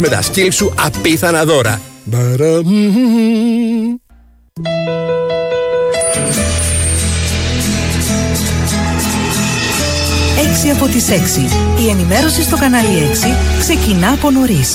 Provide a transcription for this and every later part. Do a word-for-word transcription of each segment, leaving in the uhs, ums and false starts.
Με τα σκύλ σου απίθανα δώρα. έξι από τις έξι. Η ενημέρωση στο κανάλι έξι ξεκινά από νωρίς.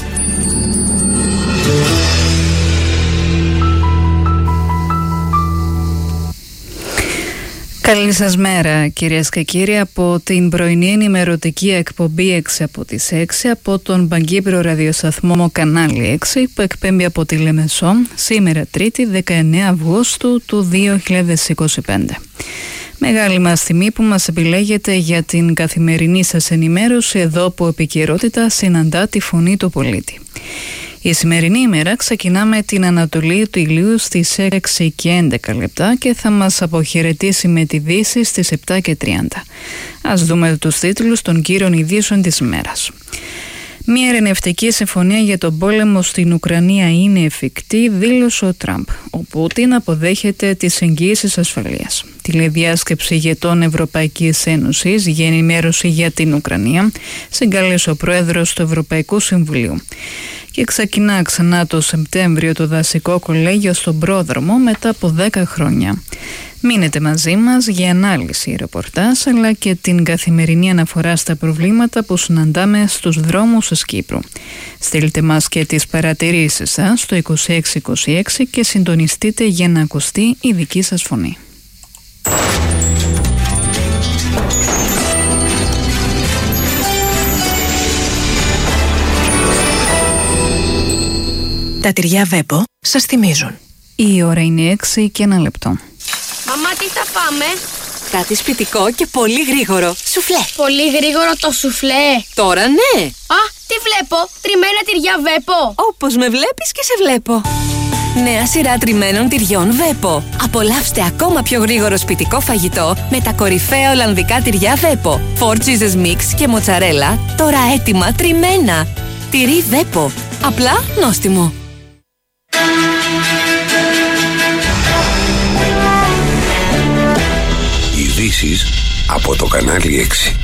Καλή σας μέρα κυρίες και κύριοι από την πρωινή ενημερωτική εκπομπή έξι από τις έξι από τον Παγκύπριο ραδιοσταθμό κανάλι έξι που εκπέμπει από τη Λεμεσό σήμερα Τρίτη δεκαεννέα Αυγούστου του δύο χιλιάδες είκοσι πέντε. Μεγάλη μας τιμή που μας επιλέγετε για την καθημερινή σας ενημέρωση εδώ που επικαιρότητα συναντά τη φωνή του πολίτη. Η σημερινή ημέρα ξεκινά με την ανατολή του ηλίου στις έξι και έντεκα λεπτά και θα μας αποχαιρετήσει με τη δύση στις επτά και τριάντα. Ας δούμε τους τίτλους των κύριων ειδήσεων της ημέρας. Μια ειρηνευτική συμφωνία για τον πόλεμο στην Ουκρανία είναι εφικτή, δήλωσε ο Τραμπ. Ο Πούτιν αποδέχεται τις εγγύησεις ασφαλείας. Τηλεδιάσκεψη ηγετών Ευρωπαϊκής Ένωσης για ενημέρωση για την Ουκρανία συγκάλεσε ο πρόεδρος του Ευρωπαϊκού Συμβουλίου. Και ξεκινά ξανά το Σεπτέμβριο το δασικό κολέγιο στον πρόδρομο μετά από δέκα χρόνια. Μείνετε μαζί μας για ανάλυση, ρεπορτάζ αλλά και την καθημερινή αναφορά στα προβλήματα που συναντάμε στους δρόμους της Κύπρου. Στείλτε μας και τις παρατηρήσεις σας στο είκοσι έξι είκοσι έξι και συντονιστείτε για να ακουστεί η δική σας φωνή. Τα τυριά Βέπο σας θυμίζουν. Η ώρα είναι έξι και ένα λεπτό. Μαμά, τι θα φάμε? Κάτι σπιτικό και πολύ γρήγορο. Σουφλέ. Πολύ γρήγορο το σουφλέ. Τώρα ναι. Α, τι βλέπω? Τριμμένα τυριά Βέπο. Όπως με βλέπεις και σε βλέπω. Νέα σειρά τριμμένων τυριών Βέπο. Απολαύστε ακόμα πιο γρήγορο σπιτικό φαγητό με τα κορυφαία ολλανδικά τυριά Βέπο. Four cheeses mix και μοτσαρέλα, τώρα έτοιμα τριμμένα. Τυρί Βέπο. Απλά νόστιμο. Ειδήσεις από το κανάλι έξι.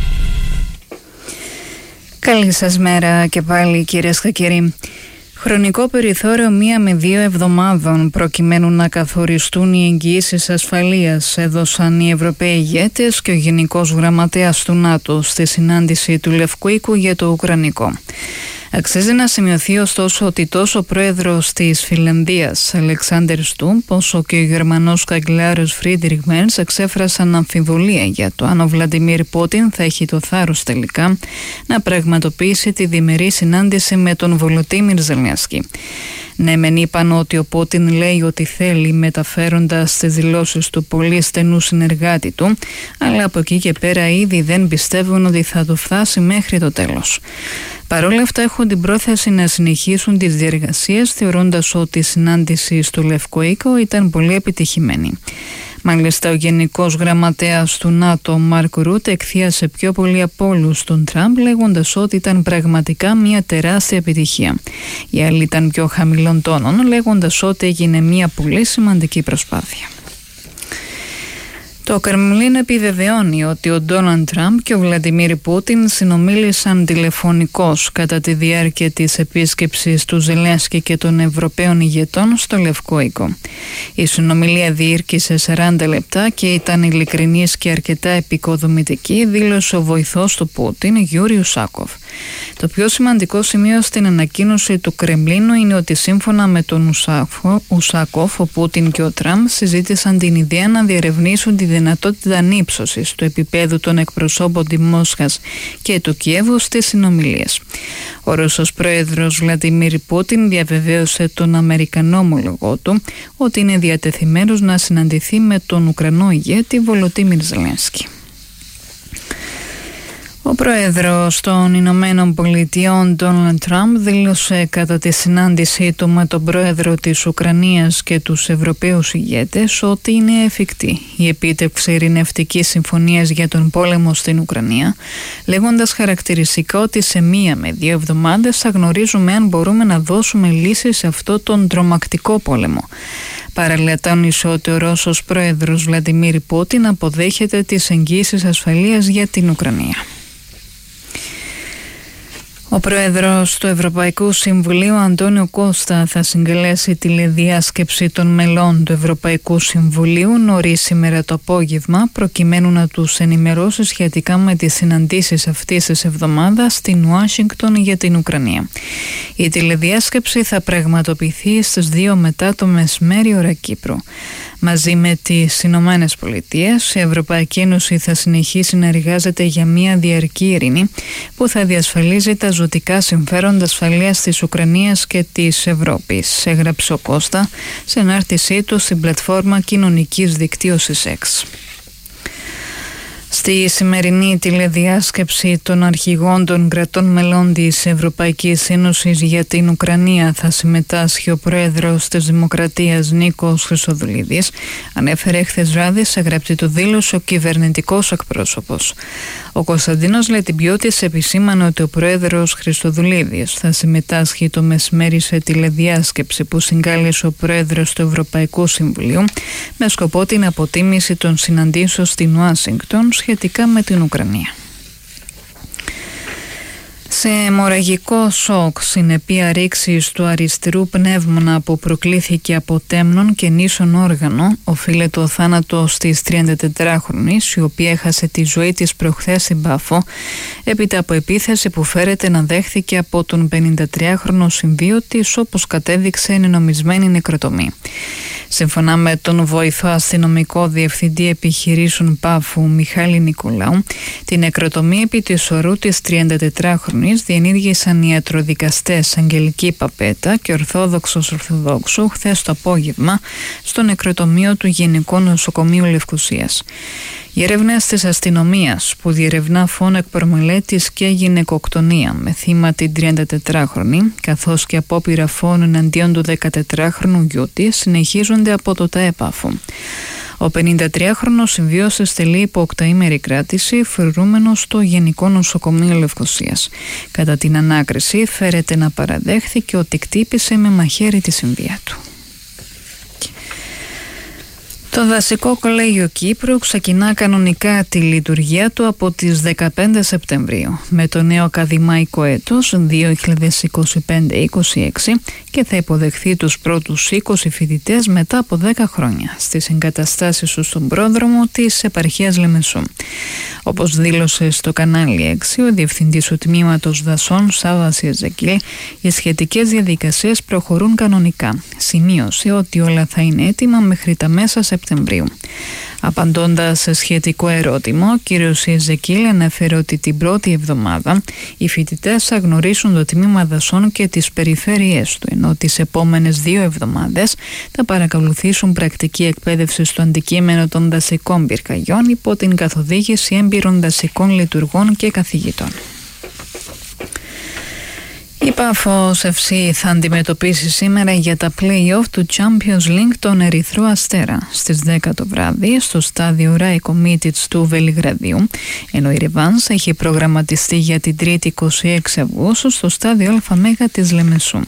Καλή σας μέρα και πάλι κυρίες και κύριοι. Χρονικό περιθώριο μία με δύο εβδομάδων προκειμένου να καθοριστούν οι εγγυήσεις ασφαλείας έδωσαν οι Ευρωπαίοι ηγέτες και ο Γενικός Γραμματέας του ΝΑΤΟ στη συνάντηση του Λευκού Οίκου για το Ουκρανικό. Αξίζει να σημειωθεί ωστόσο ότι τόσο ο πρόεδρος της Φινλανδίας Αλεξάντερ Στουμπ όσο και ο Γερμανός καγκελάριος Φρίντριχ Μέρτς εξέφρασαν αμφιβολία για το αν ο Βλαντιμίρ Πούτιν θα έχει το θάρρος τελικά να πραγματοποιήσει τη διμερή συνάντηση με τον Βολοντίμιρ Ζελένσκι. Ναι, μεν είπαν ότι ο Πούτιν λέει ότι θέλει, μεταφέροντας τις δηλώσεις του πολύ στενού συνεργάτη του, αλλά από εκεί και πέρα ήδη δεν πιστεύουν ότι θα το φτάσει μέχρι το τέλος. Παρ' όλα αυτά έχουν την πρόθεση να συνεχίσουν τις διεργασίες, θεωρώντας ότι η συνάντηση στο Λευκό Οίκο ήταν πολύ επιτυχημένη. Μάλιστα, ο Γενικός Γραμματέας του ΝΑΤΟ, Μάρκ Ρούτ, εκθίασε πιο πολύ από όλους τον Τραμπ, λέγοντας ότι ήταν πραγματικά μια τεράστια επιτυχία. Οι άλλοι ήταν πιο χαμηλών τόνων, λέγοντας ότι έγινε μια πολύ σημαντική προσπάθεια. Το Κρεμλίνο επιβεβαιώνει ότι ο Ντόναλντ Τραμπ και ο Βλαντιμίρ Πούτιν συνομίλησαν τηλεφωνικώς κατά τη διάρκεια της επίσκεψης του Ζελένσκι και των Ευρωπαίων ηγετών στο Λευκό Οίκο. Η συνομιλία διήρκησε σαράντα λεπτά και ήταν ειλικρινής και αρκετά επικοδομητική, δήλωσε ο βοηθός του Πούτιν, Γιούρι Ουσάκοφ. Το πιο σημαντικό σημείο στην ανακοίνωση του Κρεμλίνου είναι ότι σύμφωνα με τον Ουσάκοφ, ο Πούτιν και ο Τραμπ συζήτησαν την ιδέα να διερευνήσουν τη δυνατότητα ανύψωσης του επίπεδου των εκπροσώπων της Μόσχας και του Κιέβου στις συνομιλίες. Ο Ρώσος πρόεδρος Βλαντιμίρ Πούτιν διαβεβαίωσε τον Αμερικανό ομολογό του ότι είναι διατεθειμένος να συναντηθεί με τον Ουκρανό ηγέτη Βολοντίμιρ Ζελένσκι. Ο πρόεδρος των Ηνωμένων Πολιτειών Ντόναλντ Τραμπ δήλωσε κατά τη συνάντησή του με τον πρόεδρο της Ουκρανίας και τους Ευρωπαίους ηγέτες ότι είναι εφικτή η επίτευξη ειρηνευτικής συμφωνίας για τον πόλεμο στην Ουκρανία, λέγοντας χαρακτηριστικά ότι σε μία με δύο εβδομάδες θα γνωρίζουμε αν μπορούμε να δώσουμε λύση σε αυτό τον τρομακτικό πόλεμο. Παράλληλα, τόνισε ότι ο Ρώσος πρόεδρος Βλαντιμίρ Πούτιν αποδέχεται τις εγγύησεις ασφαλείας για την Ουκρανία. Ο Πρόεδρος του Ευρωπαϊκού Συμβουλίου, Αντώνιο Κώστα, θα συγκαλέσει τηλεδιάσκεψη των μελών του Ευρωπαϊκού Συμβουλίου νωρίς σήμερα το απόγευμα, προκειμένου να τους ενημερώσει σχετικά με τις συναντήσεις αυτής της εβδομάδας στην Ουάσιγκτον για την Ουκρανία. Η τηλεδιάσκεψη θα πραγματοποιηθεί στις δύο μετά το μεσημέρι ώρα Κύπρου. Μαζί με τις Ηνωμένες Πολιτείες, η Ευρωπαϊκή Ένωση θα συνεχίσει να εργάζεται για μια διαρκή ειρήνη που θα διασφαλίζει τα ζωτικά συμφέροντα ασφαλείας της Ουκρανίας και της Ευρώπης, έγραψε ο Κώστα σε ανάρτησή του στην πλατφόρμα κοινωνικής δικτύωσης X. Στη σημερινή τηλεδιάσκεψη των αρχηγών των κρατών μελών της Ευρωπαϊκής Ένωσης για την Ουκρανία θα συμμετάσχει ο Πρόεδρος της Δημοκρατίας Νίκος Χρυσοδουλίδης, ανέφερε χθες βράδυ σε γραπτή του δήλωση ο κυβερνητικός εκπρόσωπος. Ο Κωνσταντίνος Λετιμπιώτης επισήμανε ότι ο Πρόεδρος Χρυσοδουλίδης θα συμμετάσχει το μεσημέρι σε τηλεδιάσκεψη που συγκάλεσε ο Πρόεδρος του Ευρωπαϊκού Συμβουλίου με σκοπό την αποτίμηση των συναντήσεων στην Ουάσιγκτον σχετικά με την Ουκρανία. Σε αιμορραγικό σοκ συνεπία ρήξης του αριστερού πνεύμονα που προκλήθηκε από τέμνον και νήσον όργανο οφείλεται ο θάνατος της τριαντατετράχρονης, η οποία έχασε τη ζωή της προχθές στην Πάφο έπειτα από επίθεση που φέρεται να δέχθηκε από τον πενηντατριάχρονο συμβίω της, όπως κατέδειξε εννομισμένη νεκροτομή. Σύμφωνα με τον βοηθό αστυνομικό διευθυντή επιχειρήσεων Πάφου Μιχάλη Νικολάου, την νεκροτομή επί της ορού της τριαντατετράχρονης διενήργησαν οι ιατροδικαστές Αγγελική Παπέτα και Ορθόδοξος Ορθοδόξου χθες το απόγευμα στο νεκροτομείο του Γενικού Νοσοκομείου Λευκωσίας. Οι έρευνες της αστυνομίας που διερευνά φόνο εκπρομελέτης και γυναικοκτονία με θύμα την τριαντατετράχρονη καθώς και απόπειρα φόνου εναντίον του δεκατετράχρονου γιού της συνεχίζονται από το ΤΑΕ Πάφο. Ο πενηντατριάχρονος συμβίωσε στελεί υπό οκταήμερη κράτηση φρουρούμενος στο Γενικό Νοσοκομείο Λευκωσίας. Κατά την ανάκριση φέρεται να παραδέχθηκε ότι κτύπησε με μαχαίρι τη συμβία του. Το Δασικό Κολέγιο Κύπρου ξεκινά κανονικά τη λειτουργία του από τις δεκαπέντε Σεπτεμβρίου με το νέο ακαδημαϊκό έτος δύο χιλιάδες είκοσι πέντε είκοσι έξι και θα υποδεχθεί τους πρώτους είκοσι φοιτητές μετά από δέκα χρόνια στις εγκαταστάσεις του στον πρόδρομο της επαρχίας Λεμεσού. Όπως δήλωσε στο κανάλι έξι ο Διευθυντής του Τμήματος Δασών Σάββας Ιεζεκίλ, οι σχετικές διαδικασίες προχωρούν κανονικά. Σημείωσε ότι όλα θα είναι έτοιμα μέχρι τα μέσα Σεπτεμβρίου. Απαντώντας σε σχετικό ερώτημα, ο κ. Ιεζεκίλ ανέφερε ότι την πρώτη εβδομάδα οι φοιτητές θα γνωρίσουν το τμήμα δασών και τις περιφέρειές του, ενώ τις επόμενες δύο εβδομάδες θα παρακολουθήσουν πρακτική εκπαίδευση στο αντικείμενο των δασικών πυρκαγιών υπό την καθοδήγηση έμπειρων δασικών λειτουργών και καθηγητών. Η Πάφος εφ σι θα αντιμετωπίσει σήμερα για τα play-off του Champions League τον Ερυθρό Αστέρα στις δέκα το βράδυ στο στάδιο Ράικο Μίτιτς του Βελιγραδίου, ενώ η ρεβάνς έχει προγραμματιστεί για την Τρίτη είκοσι έξι Αυγούστου στο στάδιο ΑΜΕΓΑ της Λεμεσού.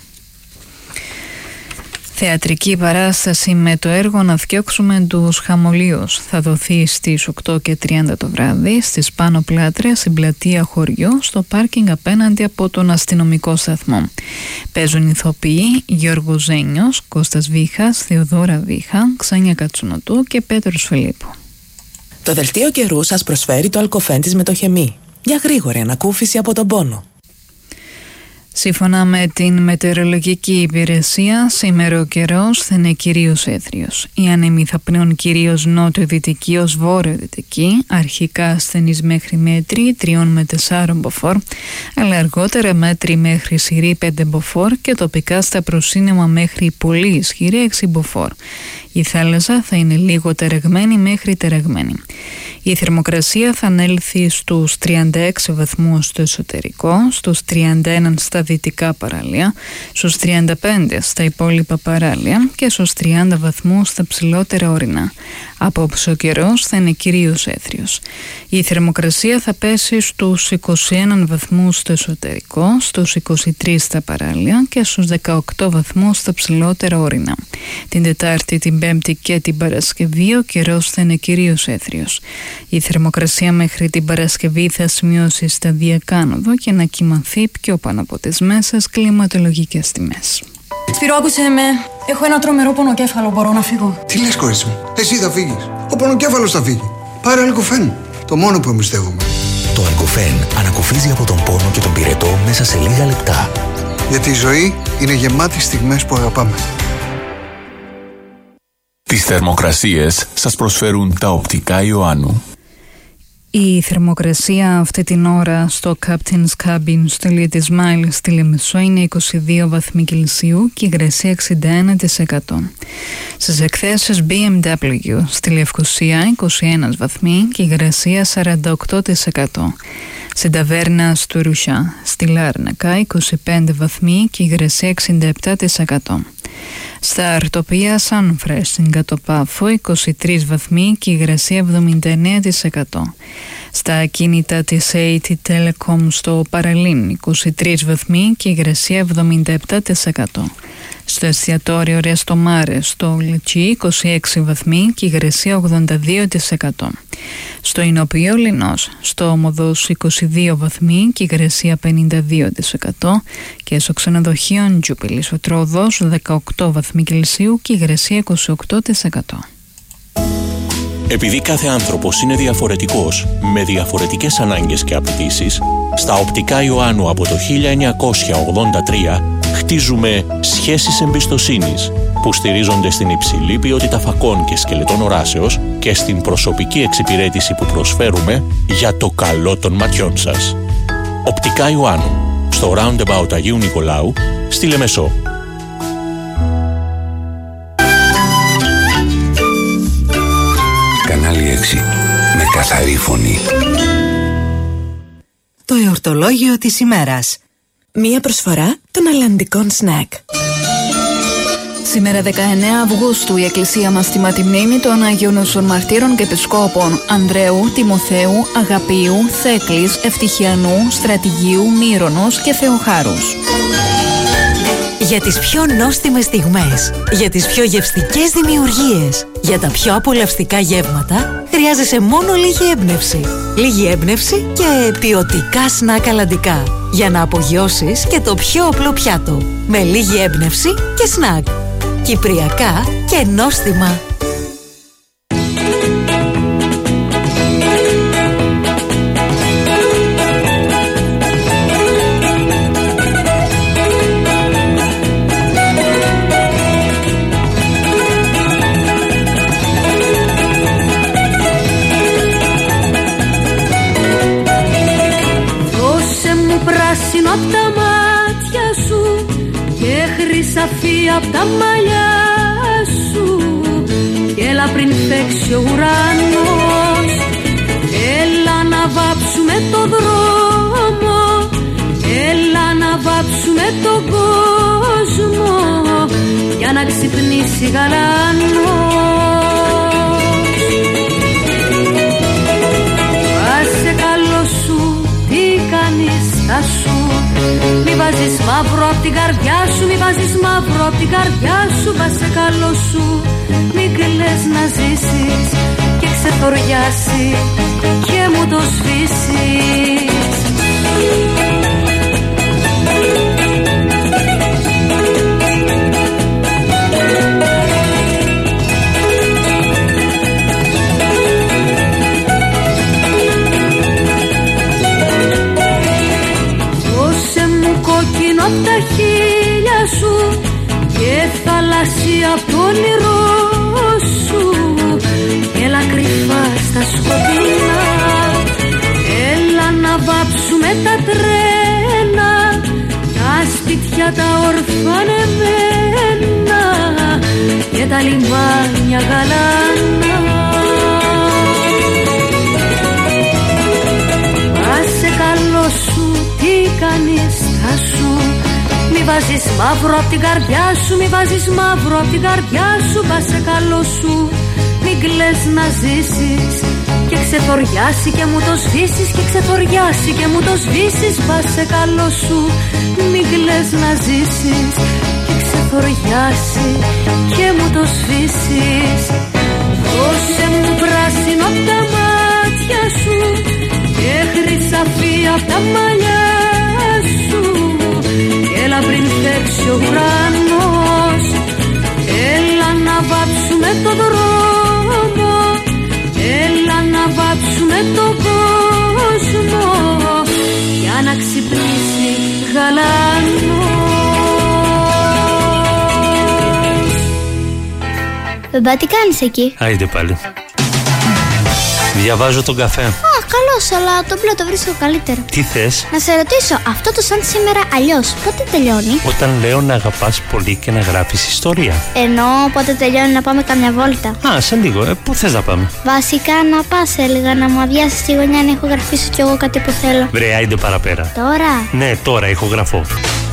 Θεατρική παράσταση με το έργο «Να φτιάξουμε τους χαμολίους» θα δοθεί στις οκτώ και τριάντα το βράδυ στις Πάνω Πλάτρες στην πλατεία Χωριού στο πάρκινγκ απέναντι από τον αστυνομικό σταθμό. Παίζουν ηθοποιοί Γιώργος Ζένιος, Κώστας Βίχας, Θεοδόρα Βίχα, Ξάνια Κατσουνοτού και Πέτρος Φιλίππου. Το δελτίο καιρού σας προσφέρει το Αλκοφέν με το χεμί. Για γρήγορη ανακούφιση από τον πόνο. Σύμφωνα με την μετεωρολογική υπηρεσία, σήμερα ο καιρός θα είναι κυρίως έθριος. Οι άνεμοι θα πνέουν κυρίως νότιο-δυτική ως βόρειο-δυτική, αρχικά ασθενείς μέχρι μέτρη τρία με τέσσερα μποφόρ, αλλά αργότερα μέτρη μέχρι ισχυρή πέντε μποφόρ και τοπικά στα προσύννεμα μέχρι πολύ ισχυρή έξι μποφόρ. Η θάλασσα θα είναι λίγο τεραγμένη μέχρι τεραγμένη. Η θερμοκρασία θα ανέλθει στους τριάντα έξι βαθμούς στο εσωτερικό, στους τριάντα ένα στα δυτικά παράλια, στους τριάντα πέντε στα υπόλοιπα παράλια και στους τριάντα βαθμούς στα ψηλότερα ορεινά. Απόψε ο καιρός θα είναι κυρίως έθριος. Η θερμοκρασία θα πέσει στους είκοσι ένα βαθμούς στο εσωτερικό, στους είκοσι τρία στα παράλια και στους δεκαοκτώ βαθμούς στα ψηλότερα ορεινά. Την Τετάρτη, την Πέμπτη και την Παρασκευή ο καιρός θα είναι κυρίως έθριος. Η θερμοκρασία μέχρι την Παρασκευή θα σημειώσει σταδιακά άνοδο και να κυμανθεί πιο πάνω από τις μέσες κλιματολογικές τιμές. Σπύρο, άκουσε με. Έχω ένα τρομερό πονοκέφαλο. Μπορώ να φύγω? Τι λες, κορίτσι μου? Εσύ θα φύγεις. Ο πονοκέφαλος θα φύγει. Πάρε Αλκοφέν. Το μόνο που εμπιστεύομαι. Το Αλκοφέν ανακουφίζει από τον πόνο και τον πυρετό μέσα σε λίγα λεπτά. Γιατί η ζωή είναι γεμάτη στιγμές που αγαπάμε. Τις θερμοκρασίες σας προσφέρουν τα οπτικά Ιωάννου. Η θερμοκρασία αυτή την ώρα στο Captain's Cabin στο Ηλία της Μάιλ στη Λεμεσό είναι είκοσι δύο βαθμοί Κελσίου και η υγρασία εξήντα ένα τοις εκατό. Στις εκθέσεις μπι εμ ντάμπλιου στη Λευκοσία είκοσι ένα βαθμοί και η υγρασία σαράντα οκτώ τοις εκατό. Στην ταβέρνα του Ρουσιά στη Λάρνακα είκοσι πέντε βαθμοί και η υγρασία εξήντα επτά τοις εκατό. Στα αρτοπία Sunfresh στην Κατοπάφο είκοσι τρεις βαθμοί και η υγρασία εβδομήντα εννέα τοις εκατό. Στα ακίνητα της έι τι Telecom στο Παραλίμ είκοσι τρεις βαθμοί και η υγρασία εβδομήντα επτά τοις εκατό. Στο εστιατόριο Resto Mare στο Λιτσί είκοσι έξι βαθμοί και η υγρασία ογδόντα δύο τοις εκατό. Στο Ινοποιείο Λινός στο Ομοδός είκοσι δύο βαθμοί και η υγρασία πενήντα δύο τοις εκατό και στο ξενοδοχείο Jubilee στο Τρόδος δεκαοκτώ βαθμοί Κελσίου και η υγρασία είκοσι οκτώ τοις εκατό. Επειδή κάθε άνθρωπος είναι διαφορετικός, με διαφορετικές ανάγκες και απαιτήσεις, στα οπτικά Ιωάννου από το χίλια εννιακόσια ογδόντα τρία χτίζουμε σχέσεις εμπιστοσύνης που στηρίζονται στην υψηλή ποιότητα φακών και σκελετών οράσεως και στην προσωπική εξυπηρέτηση που προσφέρουμε για το καλό των ματιών σας. Οπτικά Ιωάννου, στο Roundabout Αγίου Νικολάου, στη Λεμεσό. Κανάλι έξι, με καθαρή φωνή. Το εορτολόγιο της ημέρας. Μία προσφορά των αλλαντικών σνακ. Σήμερα δεκαεννέα Αυγούστου η Εκκλησία μας τιμά τη μνήμη των Αγίων Νοσών Μαρτύρων και Επισκόπων Ανδρέου, Τιμοθέου, Αγαπίου, Θέκλης, Ευτυχιανού, Στρατηγίου, Μύρονος και Θεοχάρους. Για τις πιο νόστιμες στιγμές, για τις πιο γευστικές δημιουργίες, για τα πιο απολαυστικά γεύματα, χρειάζεσαι μόνο λίγη έμπνευση. Λίγη έμπνευση και ποιοτικά σνακ αλλαντικά. Για να απογειώσεις και το πιο απλό πιάτο. Με λίγη έμπνευση και σνακ. Κυπριακά και νόστιμα. Απ' τα μάτια σου και χρυσαφή απ' τα μαλλιά σου και έλα πριν φέξει ο ουρανός, έλα να βάψουμε το δρόμο, έλα να βάψουμε τον κόσμο για να ξυπνήσει γαλανός. Άσε καλό σου, τι κάνεις θα σου, μη βάζεις μαύρο απ' την καρδιά σου, μη βάζεις μαύρο απ' την καρδιά σου. Βάσε καλό σου, μη κλαις να ζήσεις και ξεθοριάσει και μου το σβήσεις. Κόκκινο απ' τα χείλια σου και θαλάσσια απ' το όνειρό σου, έλα κρυφά στα σκοτεινά, έλα να βάψουμε τα τρένα, τα σπίτια τα ορφανεμένα και τα λιμάνια γαλάνα. Άσε καλό σου, τι κάνεις θα σου, μη βάζεις μαύρο απ' την καρδιά σου, μη βάζεις μαύρο απ' την καρδιά σου. Βάσε καλό σου, μην κλαις να ζήσεις και ξεθοριάσει και μου το σβήσεις και ξεθοριάσει και μου το σβήσεις. Βάσε καλό σου, μην κλαις να ζήσεις και ξεθοριάσει σκοριάσει και μου το σβήσεις. Δώσε μου πράσινο απ' τα μάτια σου και χρυσαφί απ' τα μαλλιά σου. Έλα πριν φέξει ο ουρανός, έλα να βάψουμε το δρόμο, έλα να βάψουμε το κόσμο για να ξυπνήσει γαλανός. Μπαμπά, τι κάνεις εκεί? Άιντε πάλι. Διαβάζω τον καφέ. Α, καλώς, αλλά το μπλε το βρίσκω καλύτερο. Τι θες? Να σε ρωτήσω, αυτό το σαν σήμερα αλλιώς, πότε τελειώνει? Όταν λέω να αγαπάς πολύ και να γράφεις ιστορία. Ενώ πότε τελειώνει να πάμε καμιά βόλτα? Α, σε λίγο, ε, πού θες να πάμε? Βασικά να πας, έλεγα, να μου αδειάσεις τη γωνιά να ηχογραφήσω κι εγώ κάτι που θέλω. Βρε, άιντε παραπέρα. Τώρα? Ναι, τώρα ηχογραφώ.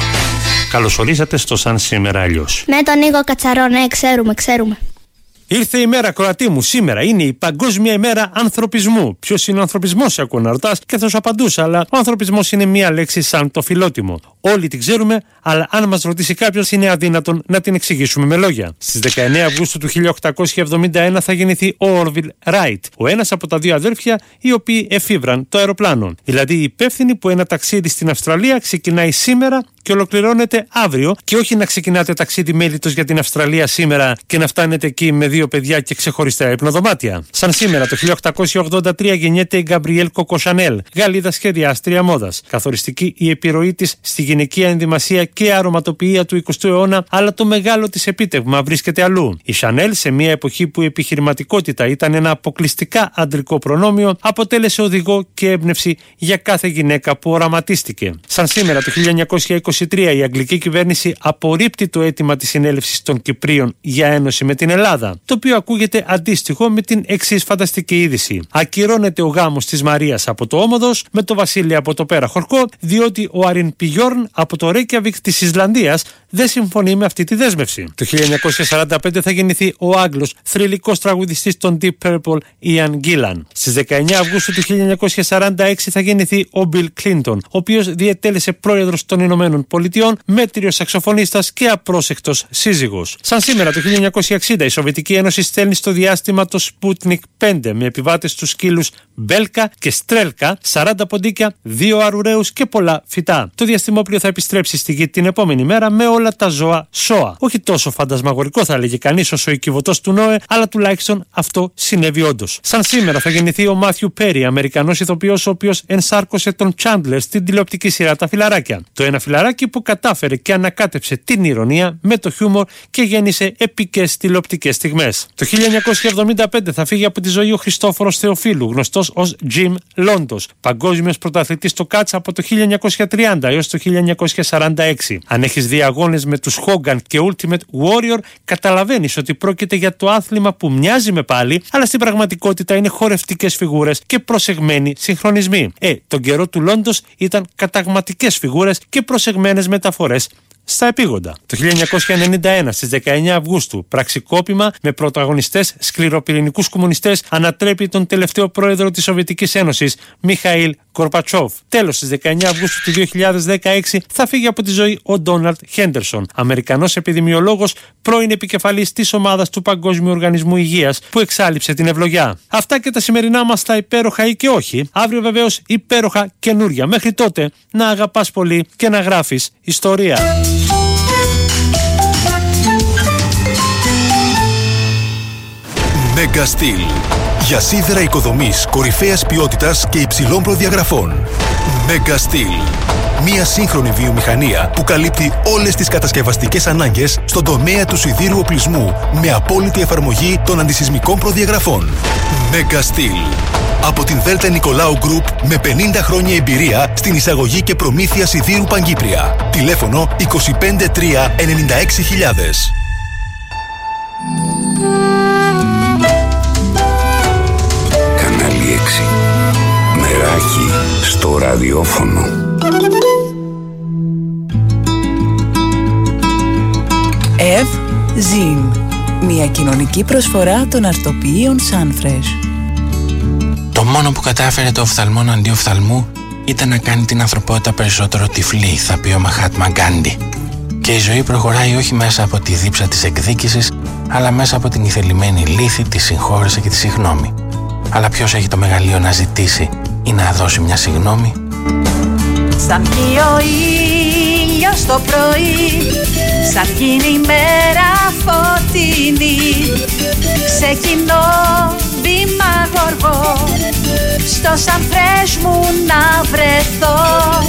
Καλωσορίσατε στο Σαν Σήμερα Αλλιώς. Με τον Νίκο Κατσαρό, ναι, ξέρουμε, ξέρουμε. Ήρθε η μέρα, Κροατή μου. Σήμερα είναι η Παγκόσμια ημέρα ανθρωπισμού. Ποιος είναι ο ανθρωπισμός, σε ακούω να ρωτάς, και θα σου απαντούσα, αλλά ο ανθρωπισμός είναι μία λέξη σαν το φιλότιμο. Όλοι την ξέρουμε, αλλά αν μας ρωτήσει κάποιος, είναι αδύνατον να την εξηγήσουμε με λόγια. Στις δεκαεννέα Αυγούστου του χίλια οκτακόσια εβδομήντα ένα θα γεννηθεί ο Όρβιλ Ράιτ, ο ένας από τα δύο αδέρφια οι οποίοι εφήβραν το αεροπλάνο. Δηλαδή οι υπεύθυνοι που ένα ταξίδι στην Αυστραλία ξεκινάει σήμερα και ολοκληρώνεται αύριο, και όχι να ξεκινάτε ταξίδι μέλιτος για την Αυστραλία σήμερα και να φτάνετε εκεί με δύο παιδιά και ξεχωριστά υπνοδωμάτια. Σαν σήμερα το χίλια οκτακόσια ογδόντα τρία γεννιέται η Γκαμπριέλ Κόκο Σανέλ, Γαλλίδα σχεδιάστρια μόδας. Καθοριστική η επιρροή της στη γυναικεία ενδυμασία και αρωματοποιία του εικοστού αιώνα, αλλά το μεγάλο της επίτευγμα βρίσκεται αλλού. Η Σανέλ, σε μια εποχή που η επιχειρηματικότητα ήταν ένα αποκλειστικά αντρικό προνόμιο, αποτέλεσε οδηγό και έμπνευση για κάθε γυναίκα που οραματίστηκε. Σαν σήμερα το χίλια εννιακόσια είκοσι τρία η αγγλική κυβέρνηση απορρίπτει το αίτημα της συνέλευσης των Κυπρίων για ένωση με την Ελλάδα, το οποίο ακούγεται αντίστοιχο με την εξής φανταστική είδηση. Ακυρώνεται ο γάμος της Μαρίας από το Όμοδος με το Βασίλη από το Πέρα Χορκό, διότι ο Αρίν Πιγιόρν από το Ρέικιαβικ της Ισλανδίας δεν συμφωνεί με αυτή τη δέσμευση. Το χίλια εννιακόσια σαράντα πέντε θα γεννηθεί ο Άγγλος θρυλικός τραγουδιστής των Deep Purple, Ian Gillan. Στις δεκαεννέα Αυγούστου του χίλια εννιακόσια σαράντα έξι θα γεννηθεί ο Bill Clinton, ο οποίος διετέλεσε πρόεδρος των Ηνωμένων Πολιτειών, μέτριος σαξοφωνίστας και απρόσεκτος σύζυγος. Σαν σήμερα το χίλια εννιακόσια εξήντα η Σοβιετική Ένωση στέλνει στο διάστημα το Sputnik πέντε με επιβάτες στους σκύλους Μπέλκα και Στρέλκα, σαράντα ποντίκια, δύο αρουραίους και πολλά φυτά. Το διαστημόπλιο θα επιστρέψει στη Γη την επόμενη μέρα με όλα τα ζώα σώα. Όχι τόσο φαντασμαγορικό θα έλεγε κανείς όσο ο οικιβωτός του Νόε, αλλά τουλάχιστον αυτό συνέβη όντως. Σαν σήμερα θα γεννηθεί ο Μάθιου Πέρι, Αμερικανός ηθοποιός, ο οποίος ενσάρκωσε τον Τσάντλερ στην τηλεοπτική σειρά Τα Φιλαράκια. Το ένα φιλαράκι που κατάφερε και ανακάτεψε την ηρωνία με το χιούμορ και γέννησε επικές τηλεοπτικές στιγμές. Το χίλια εννιακόσια εβδομήντα πέντε θα φύγει από τη ζωή ο Χριστόφορος Θεοφίλου, γνωστός ως Jim Londos, παγκόσμιος πρωταθλητής στο κάτς από το χίλια εννιακόσια τριάντα έως το χίλια εννιακόσια σαράντα έξι. Αν έχεις δει αγώνες με τους Hogan και Ultimate Warrior, καταλαβαίνεις ότι πρόκειται για το άθλημα που μοιάζει με πάλι, αλλά στην πραγματικότητα είναι χορευτικές φιγούρες και προσεγμένοι συγχρονισμοί. Ε, τον καιρό του Londos ήταν καταγματικές φιγούρες και προσεγμένες μεταφορές στα επίγοντα. Το χίλια εννιακόσια ενενήντα ένα στις δεκαεννέα Αυγούστου, πραξικόπημα με πρωταγωνιστές σκληροπυρηνικούς κομμουνιστές ανατρέπει τον τελευταίο πρόεδρο της Σοβιετικής Ένωσης, Μιχαήλ Γκορμπατσόβ. Τέλος, στις δεκαεννέα Αυγούστου του δύο χιλιάδες δεκαέξι θα φύγει από τη ζωή ο Ντόναλντ Χέντερσον, Αμερικανός επιδημιολόγος, πρώην επικεφαλής της ομάδας του Παγκόσμιου Οργανισμού Υγείας που εξάλειψε την ευλογιά. Αυτά και τα σημερινά μας τα υπέροχα ή και όχι. Αύριο βεβαίως υπέροχα καινούρια. Μέχρι τότε να αγαπάς πολύ και να γράφεις ιστορία. Megastil. Για σίδερα οικοδομής κορυφαίας ποιότητας και υψηλών προδιαγραφών. Megastil. Μία σύγχρονη βιομηχανία που καλύπτει όλες τις κατασκευαστικές ανάγκες στον τομέα του σιδήρου οπλισμού με απόλυτη εφαρμογή των αντισυσμικών προδιαγραφών. Megastil. Από την Δέλτα Νικολάου Γκρουπ με πενήντα χρόνια εμπειρία στην εισαγωγή και προμήθεια σιδήρου Παγκύπρια. Τηλέφωνο είκοσι πέντε τρία ενενήντα έξι χιλιάδες. Κανάλι έξι. Μεράκι στο ραδιόφωνο. Ευ Ζιν. Μια κοινωνική προσφορά των αρτοποιείων Sunfresh. Το μόνο που κατάφερε το οφθαλμόν αντί οφθαλμού ήταν να κάνει την ανθρωπότητα περισσότερο τυφλή, θα πει ο Μαχάτμα Γκάντι. Και η ζωή προχωράει όχι μέσα από τη δίψα της εκδίκησης, αλλά μέσα από την ηθελημένη λύθη, τη συγχώρεση και τη συγγνώμη. Αλλά ποιος έχει το μεγαλείο να ζητήσει ή να δώσει μια συγγνώμη? Σαν βγει ο ήλιος το πρωί, σαν γίνει η μέρα φωτεινή, ξεκινώ βήμα γοργό, στο σαν φρές μου να βρεθώ.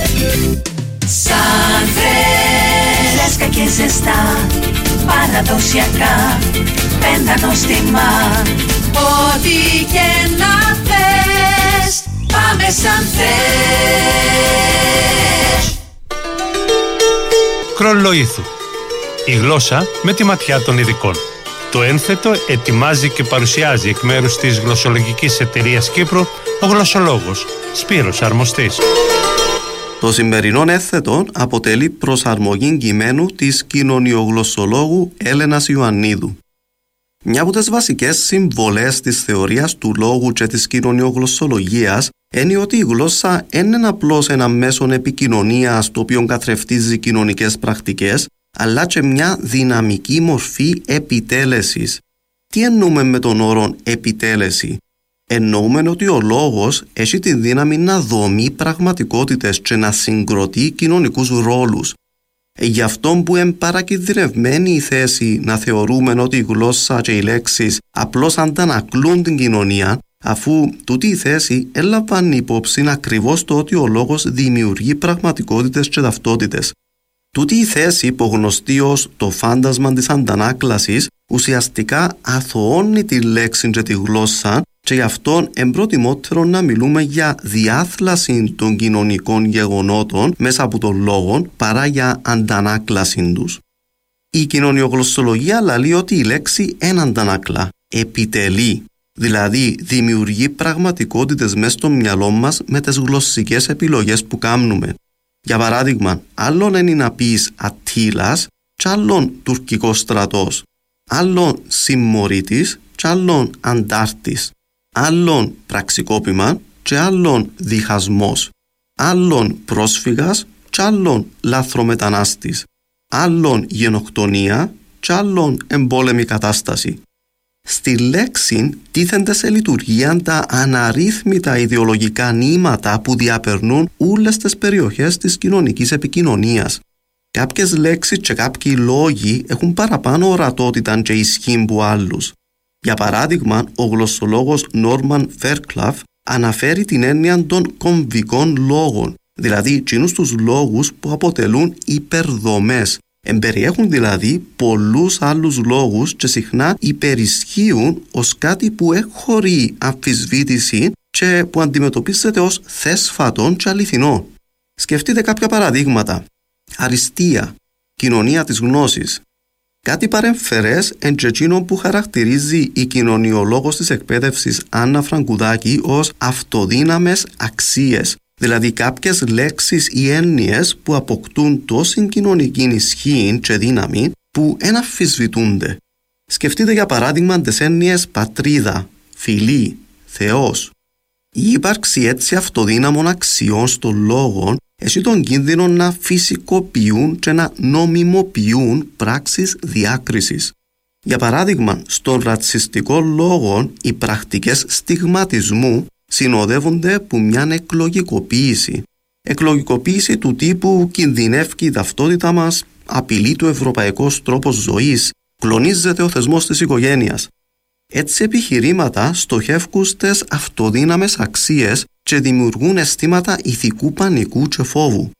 Σαν φρές, λέσκα και ζεστά, παραδοσιακά, πέντα νοστιμά. Ό,τι και να θες, πάμε σαν φρές. Κρολοήθου. Η γλώσσα με τη ματιά των ειδικών. Το ένθετο ετοιμάζει και παρουσιάζει εκ μέρους της γλωσσολογικής εταιρείας Κύπρου ο γλωσσολόγος Σπύρος Αρμοστής. Το σημερινό ένθετο αποτελεί προσαρμογή κειμένου της κοινωνιογλωσσολόγου Έλενας Ιωαννίδου. Μια από τις βασικές συμβολές της θεωρίας του λόγου και της κοινωνιογλωσσολογίας είναι ότι η γλώσσα δεν είναι απλώς ένα μέσο επικοινωνίας το οποίο καθρεφτίζει κοινωνικές πρακτικές, αλλά και μια δυναμική μορφή επιτέλεσης. Τι εννοούμε με τον όρο επιτέλεση? Εννοούμε ότι ο λόγος έχει τη δύναμη να δομεί πραγματικότητες και να συγκροτεί κοινωνικούς ρόλους. Γι' αυτό που είναι παρακινδυνευμένη η θέση να θεωρούμε ότι η γλώσσα και οι λέξεις απλώς αντανακλούν την κοινωνία, αφού τούτη η θέση έλαβαν υπόψη ακριβώς το ότι ο λόγος δημιουργεί πραγματικότητες και ταυτότητες. Τούτη η θέση, υπογνωστή ως το φάντασμα της αντανάκλασης, ουσιαστικά αθωώνει τη λέξη και τη γλώσσα και γι' αυτό εμπροτιμότερο να μιλούμε για διάθλαση των κοινωνικών γεγονότων μέσα από τον λόγο παρά για αντανάκλαση τους. Η κοινωνιογλωσσολογία λαλεί ότι η λέξη εν αντανάκλα, επιτελεί, δηλαδή δημιουργεί πραγματικότητες μέσα στο μυαλό μας με τις γλωσσικές επιλογές που κάνουμε. Για παράδειγμα, άλλον είναι να πεις Αττήλας και άλλον τουρκικός στρατός, άλλον συμμορήτης και άλλον αντάρτης, άλλον πραξικόπημα και άλλον διχασμός, άλλον πρόσφυγας και άλλον λάθρομετανάστης, άλλον γενοκτονία και άλλον εμπόλεμη κατάσταση. Στη λέξη τίθενται σε λειτουργία τα αναρρύθμιτα ιδεολογικά νήματα που διαπερνούν όλες τις περιοχές της κοινωνικής επικοινωνίας. Κάποιες λέξεις και κάποιοι λόγοι έχουν παραπάνω ορατότητα και ισχύ από άλλους. Για παράδειγμα, ο γλωσσολόγος Νόρμαν Φέρκλαφ αναφέρει την έννοια των κομβικών λόγων, δηλαδή εκείνους τους λόγους που αποτελούν υπερδομές. Εμπεριέχουν δηλαδή πολλούς άλλους λόγους και συχνά υπερισχύουν ως κάτι που έχει χωρί αμφισβήτηση και που αντιμετωπίζεται ως θέσφατον και αληθινό. Σκεφτείτε κάποια παραδείγματα. Αριστεία, κοινωνία της γνώσης. Κάτι παρεμφερές εν και εκείνο που χαρακτηρίζει η κοινωνιολόγος της εκπαίδευσης Άννα Φραγκουδάκη ως αυτοδύναμες αξίες, δηλαδή κάποιες λέξεις ή έννοιες που αποκτούν τόση κοινωνική ισχύ και δύναμη που εν αμφισβητούνται. Σκεφτείτε για παράδειγμα τις έννοιες πατρίδα, φιλή, Θεός. Η ύπαρξη έτσι αυτοδύναμων αξιών στον λόγο έχει τον κίνδυνο να φυσικοποιούν και να νομιμοποιούν πράξεις διάκρισης. Για παράδειγμα, στον ρατσιστικό λόγο οι πρακτικές στιγματισμού συνοδεύονται από μια εκλογικοποίηση. Εκλογικοποίηση του τύπου κινδυνεύει η ταυτότητα μας, απειλεί το ευρωπαϊκός τρόπος ζωής, κλονίζεται ο θεσμός της οικογένειας. Έτσι επιχειρήματα στοχεύουν στις αυτοδύναμες αξίες και δημιουργούν αισθήματα ηθικού πανικού και φόβου.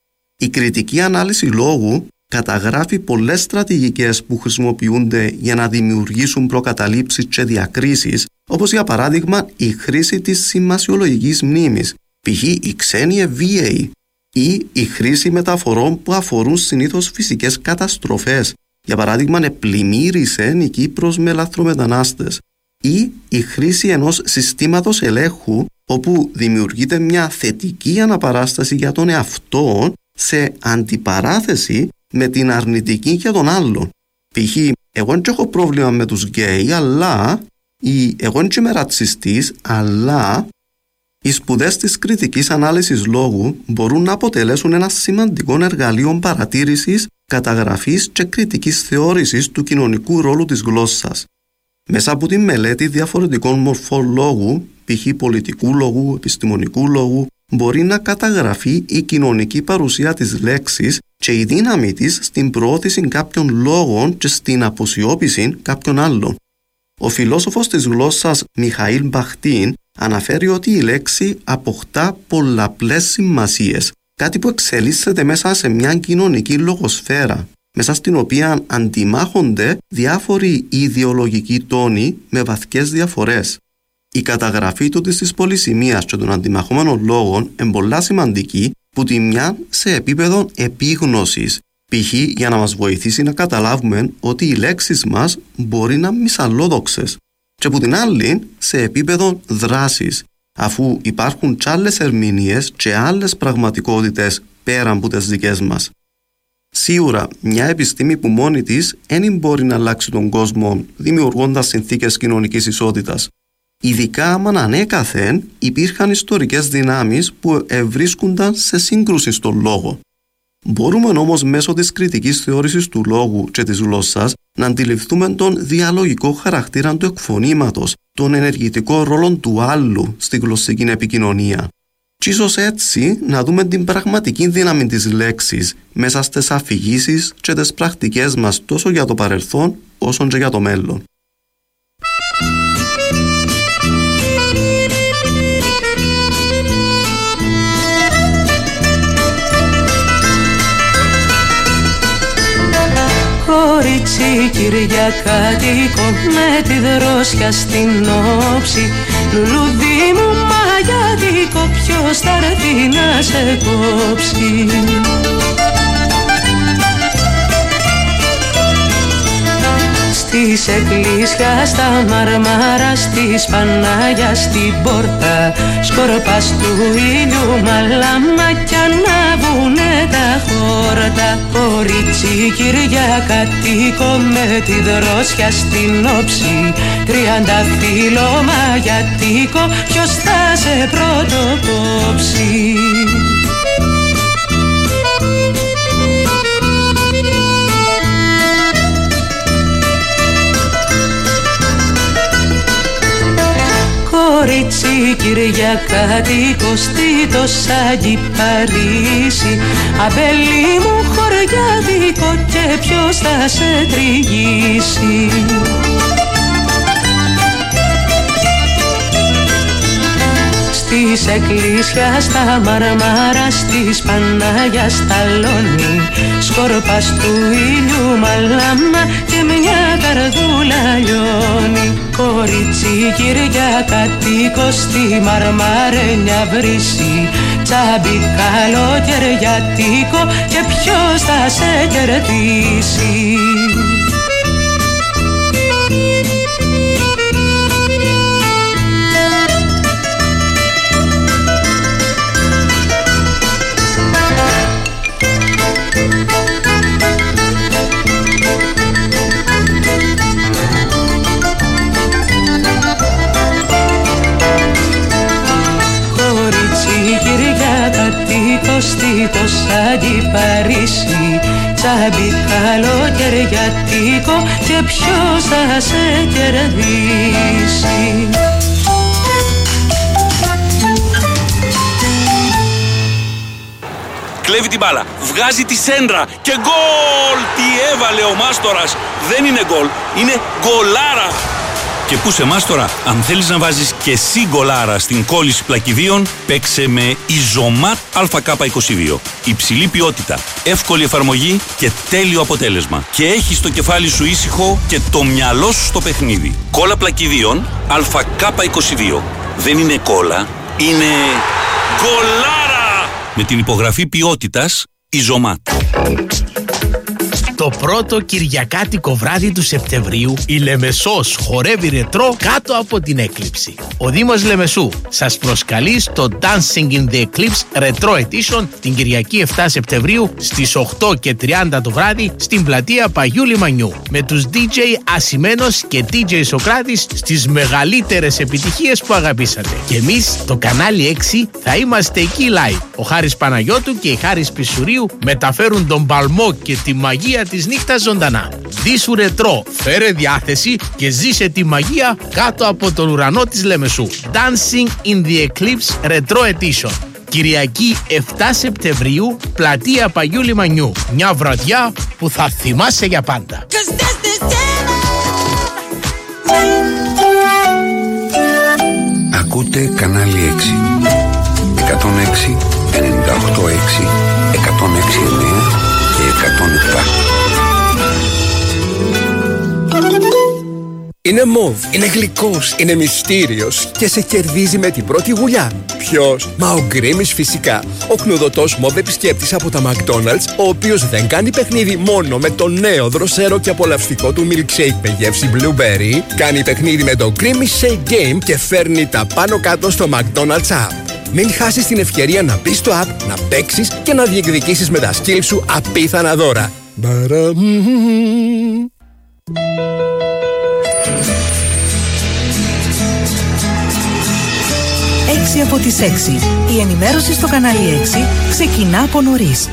Η κριτική ανάλυση λόγου καταγράφει πολλές στρατηγικές που χρησιμοποιούνται για να δημιουργήσουν προκαταλήψεις και διακρίσεις, όπως για παράδειγμα η χρήση της σημασιολογικής μνήμης, π.χ. οι ξένοι ευβίαιοι, ή η χρήση μεταφορών που αφορούν συνήθως φυσικές καταστροφές, για παράδειγμα επλημμύρισε η Κύπρος με λαθρομετανάστες, ή η χρήση ενός συστήματος ελέγχου όπου δημιουργείται μια θετική αναπαράσταση για τον εαυτό σε αντιπαράθεση με την αρνητική για τον άλλον. Π.χ. εγώ δεν έχω πρόβλημα με τους γκέι, αλλά ή εγώ δεν είμαι ρατσιστής, αλλά οι σπουδές της κριτικής ανάλυσης λόγου μπορούν να αποτελέσουν ένα σημαντικό εργαλείο παρατήρησης καταγραφής και κριτικής θεώρησης του κοινωνικού ρόλου της γλώσσας. Μέσα από τη μελέτη διαφορετικών μορφών λόγου, π.χ. πολιτικού λόγου, επιστημονικού λόγου, μπορεί να καταγραφεί η κοινωνική παρουσία της λέξης και η δύναμη της στην προώθηση κάποιων λόγων και στην αποσιώπηση κάποιων άλλων. Ο φιλόσοφος της γλώσσας Μιχαήλ Μπαχτίν αναφέρει ότι η λέξη αποκτά πολλαπλές σημασίες, κάτι που εξελίσσεται μέσα σε μια κοινωνική λογοσφαίρα, μέσα στην οποία αντιμάχονται διάφοροι ιδεολογικοί τόνοι με βαθιές διαφορές. Η καταγραφή του της πολυσημείας και των αντιμαχόμενων λόγων είναι πολλά σημαντική, που τη μια σε επίπεδο επίγνωσης, π.χ. για να μας βοηθήσει να καταλάβουμε ότι οι λέξεις μας μπορεί να είναι μυσαλλόδοξες, και που την άλλη σε επίπεδο δράσης, αφού υπάρχουν κι άλλες ερμηνείες και άλλες πραγματικότητες πέραν από τις δικές μας. Σίγουρα, μια επιστήμη που μόνη της δεν μπορεί να αλλάξει τον κόσμο δημιουργώντας συνθήκες κοινωνικής ισότητας. Ειδικά άμα ανέκαθεν υπήρχαν ιστορικές δυνάμεις που ευρίσκονταν σε σύγκρουση στον λόγο. Μπορούμε όμως μέσω της κριτικής θεώρησης του λόγου και της γλώσσας να αντιληφθούμε τον διαλογικό χαρακτήρα του εκφωνήματος, τον ενεργητικό ρόλο του άλλου στη γλωσσική επικοινωνία. Και ίσως έτσι να δούμε την πραγματική δύναμη της λέξης μέσα στις αφηγήσεις και τις πρακτικές μας τόσο για το παρελθόν όσο και για το μέλλον. Κορίτσι Κυριακάτικο με τη δρόσια στην όψη, λουλούδι μου μαγιάτικο, ποιος θα έρθει να σε κόψει? Στις εκκλήσια, στα μαρμάρα, στις Πανάγια, στην πόρτα, σκορπάς του ήλιου μαλαμάκια να βουνε τα χόρτα. Κορίτσι Κυριακάτικο με τη δρόσια στην όψη, τριάντα φύλλο μαγιάτικο, ποιος θα σε πρωτοκόψει? Κορίτσι Κυριακάτικο στη το Σάγι Παρίσι, αμπέλι μου χωριάτικο και ποιος θα σε τριγύσει? Στις εκκλήσια, στα μαρμάρα, στις Πανάγια, στα Λόνι, σκορπάς του ήλιου μαλάμα και μια καρδούλα λιώνει. Κορίτσι Κυριακάτικο στη μαρμαρένια βρύση, τσάμπι καλοκαιριάτικο και ποιος θα σε κερδίσει? Στη το Σάγι Παρίσι, τσάμπι καλοκαιριάτικο και ποιος θα σε κερδίσει? Κλέβει την μπάλα, βγάζει τη σέντρα και γκολ! Τι έβαλε ο Μάστορας! Δεν είναι γκολ, είναι γκολάρα! Και πού σε Μάστορα, αν θέλεις να βάζεις και εσύ γκολάρα στην κόλληση πλακιδίων, παίξε με Ιζωμάτ Α Κ είκοσι δύο. Υψηλή ποιότητα, εύκολη εφαρμογή και τέλειο αποτέλεσμα. Και έχεις το κεφάλι σου ήσυχο και το μυαλό σου στο παιχνίδι. Κόλλα πλακιδίων Α Κ είκοσι δύο. Δεν είναι κόλλα, είναι γκολάρα! Με την υπογραφή ποιότητας Ιζωμάτ. Το Το πρώτο κυριακάτικο βράδυ του Σεπτεμβρίου η Λεμεσός χορεύει ρετρό κάτω από την έκλειψη. Ο Δήμος Λεμεσού σας προσκαλεί στο Dancing in the Eclipse Retro Edition την Κυριακή εφτά Σεπτεμβρίου στις οκτώ και τριάντα το βράδυ στην πλατεία Παγιού Λιμανιού με τους ντι τζέι Ασημένος και ντι τζέι Σοκράτης στις μεγαλύτερες επιτυχίες που αγαπήσατε. Και εμείς, το κανάλι έξι, θα είμαστε εκεί live. Ο Χάρης Παναγιώτου και η Χάρης Πισουρίου μεταφέρουν τον παλμό και τη μαγεία της νύχτας ζωντανά. Δίσου ρετρό, φέρε διάθεση και ζήσε τη μαγεία κάτω από τον ουρανό της Λεμεσού. Dancing in the Eclipse Retro Edition. Κυριακή εφτά Σεπτεμβρίου, πλατεία Παγιού Λιμανιού. Μια βραδιά που θα θυμάσαι για πάντα. Ακούτε κανάλι έξι. εκατόν έξι, ενενήντα οκτώ έξι, εκατόν έξι εννέα και εκατόν επτά. Είναι μοβ, είναι γλυκός, είναι μυστήριος και σε κερδίζει με την πρώτη γουλιά. Ποιος? Μα ο Γκρίμης φυσικά. Ο κνουδωτός μοβ επισκέπτης από τα McDonald's, ο οποίος δεν κάνει παιχνίδι μόνο με το νέο δροσερό και απολαυστικό του milkshake με γεύση blueberry, κάνει παιχνίδι με το Grimmy's Shake Game και φέρνει τα πάνω κάτω στο McDonald's app. Μην χάσεις την ευκαιρία να μπεις στο app, να παίξεις και να διεκδικήσεις με τα skills σου απίθανα δώρα. έξι από τις έξι. Η ενημέρωση στο κανάλι έξι ξεκινά από νωρίς.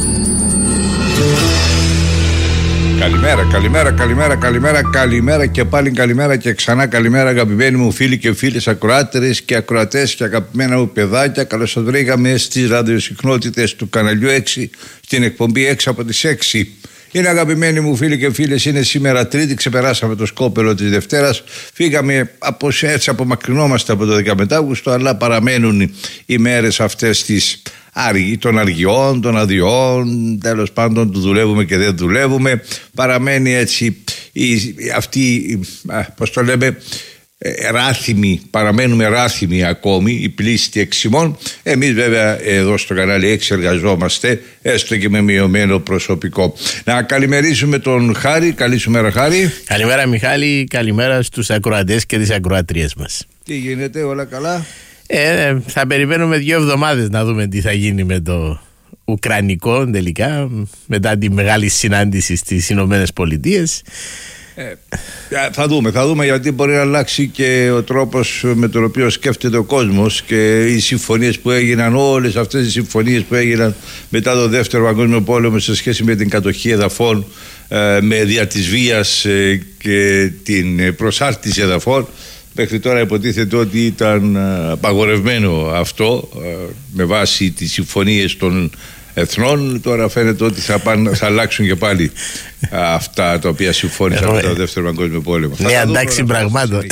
Καλημέρα, καλημέρα, καλημέρα, καλημέρα, καλημέρα και πάλι καλημέρα και ξανά καλημέρα αγαπημένοι μου φίλοι και φίλες ακροάτερες και ακροατές και αγαπημένα μου παιδάκια. Καλώς σας βρήκαμε στις ραδιοσυχνότητες του καναλιού έξι στην εκπομπή έξι από τις έξι. Είναι αγαπημένοι μου φίλοι και φίλες, είναι σήμερα Τρίτη, ξεπεράσαμε το σκόπελο της Δευτέρας, φύγαμε από, έτσι απομακρυνόμαστε από το δεκαπέντε Αυγούστου, αλλά παραμένουν οι μέρες αυτές της των αργιών, των αδειών, τέλος πάντων του δουλεύουμε και δεν δουλεύουμε, παραμένει έτσι η, αυτή, πώς το λέμε, ράθυμοι, παραμένουμε ράθυμοι ακόμη, οι πλήστοι εξημών. Εμείς βέβαια εδώ στο κανάλι έξι εργαζόμαστε έστω και με μειωμένο προσωπικό. Να καλημερίσουμε τον Χάρη. Καλή σου μέρα, Χάρη. Καλημέρα, Μιχάλη, καλημέρα στους ακροατές και τις ακροατρίες μας. Τι γίνεται, όλα καλά? Ε, θα περιμένουμε δύο εβδομάδες να δούμε τι θα γίνει με το Ουκρανικό τελικά, μετά τη μεγάλη συνάντηση στις Ηνωμένες Πολιτείες. Ε, θα δούμε, θα δούμε, γιατί μπορεί να αλλάξει και ο τρόπος με τον οποίο σκέφτεται ο κόσμος και οι συμφωνίες που έγιναν, όλες αυτές οι συμφωνίες που έγιναν μετά το δεύτερο παγκόσμιο πόλεμο σε σχέση με την κατοχή εδαφών, ε, με δια της βίας ε, και την προσάρτηση εδαφών. Μέχρι τώρα υποτίθεται ότι ήταν απαγορευμένο αυτό ε, με βάση τις συμφωνίες των εθνών. Τώρα φαίνεται ότι θα, πάνε, θα αλλάξουν και πάλι αυτά τα οποία συμφώνησαν μετά το δεύτερο παγκόσμιο πόλεμο. Ναι, εντάξει, πραγμάτων.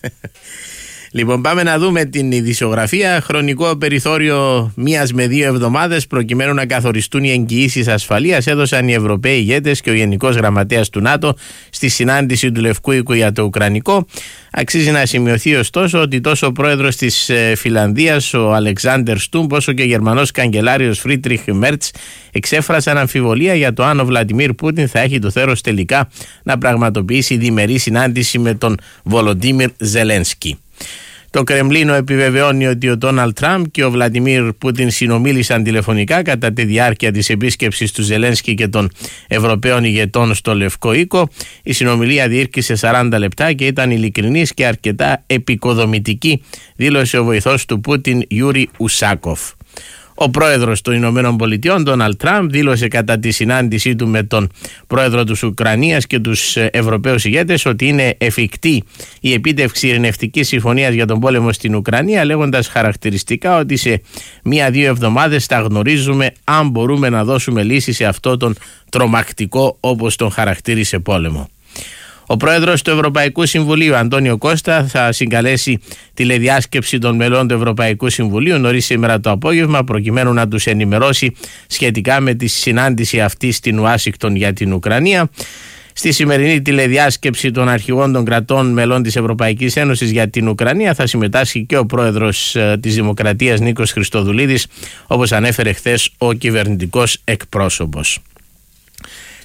Λοιπόν, πάμε να δούμε την ειδησιογραφία. Χρονικό περιθώριο μίας με δύο εβδομάδες προκειμένου να καθοριστούν οι εγγυήσεις ασφαλείας έδωσαν οι Ευρωπαίοι ηγέτες και ο Γενικός Γραμματέας του ΝΑΤΟ στη συνάντηση του Λευκού Οίκου για το Ουκρανικό. Αξίζει να σημειωθεί ωστόσο ότι τόσο ο πρόεδρος της Φιλανδίας, ο Αλεξάντερ Στούμπ, όσο και ο Γερμανός καγκελάριος Φρίτριχ Μέρτς εξέφρασαν αμφιβολία για το αν ο Βλαντιμίρ Πούτιν θα έχει το θέρος τελικά να πραγματοποιήσει διμερή συνάντηση με τον Βολοντίμιρ Ζελένσκι. Το Κρεμλίνο επιβεβαιώνει ότι ο Ντόναλντ Τραμπ και ο Βλαντιμίρ Πούτιν συνομίλησαν τηλεφωνικά κατά τη διάρκεια της επίσκεψης του Ζελένσκι και των Ευρωπαίων ηγετών στο Λευκό Οίκο. Η συνομιλία διήρκησε σαράντα λεπτά και ήταν ειλικρινής και αρκετά επικοδομητική, δήλωσε ο βοηθός του Πούτιν Γιούρι Ουσάκοφ. Ο πρόεδρος των Ηνωμένων Πολιτειών, Ντόναλντ Τραμπ, δήλωσε κατά τη συνάντησή του με τον πρόεδρο της Ουκρανίας και τους Ευρωπαίους ηγέτες ότι είναι εφικτή η επίτευξη ειρηνευτικής συμφωνίας για τον πόλεμο στην Ουκρανία, λέγοντας χαρακτηριστικά ότι σε μία-δύο εβδομάδες θα γνωρίζουμε αν μπορούμε να δώσουμε λύση σε αυτό τον τρομακτικό, όπως τον χαρακτήρισε, πόλεμο. Ο πρόεδρος του Ευρωπαϊκού Συμβουλίου, Αντώνιο Κώστα, θα συγκαλέσει τηλεδιάσκεψη των μελών του Ευρωπαϊκού Συμβουλίου νωρίς σήμερα το απόγευμα, προκειμένου να τους ενημερώσει σχετικά με τη συνάντηση αυτή στην Ουάσιγκτον για την Ουκρανία. Στη σημερινή τηλεδιάσκεψη των αρχηγών των κρατών μελών της Ευρωπαϊκής Ένωσης για την Ουκρανία θα συμμετάσχει και ο πρόεδρος της Δημοκρατίας Νίκος Χριστοδουλίδης, όπως ανέφερε χθες ο κυβερνητικός εκπρόσωπος.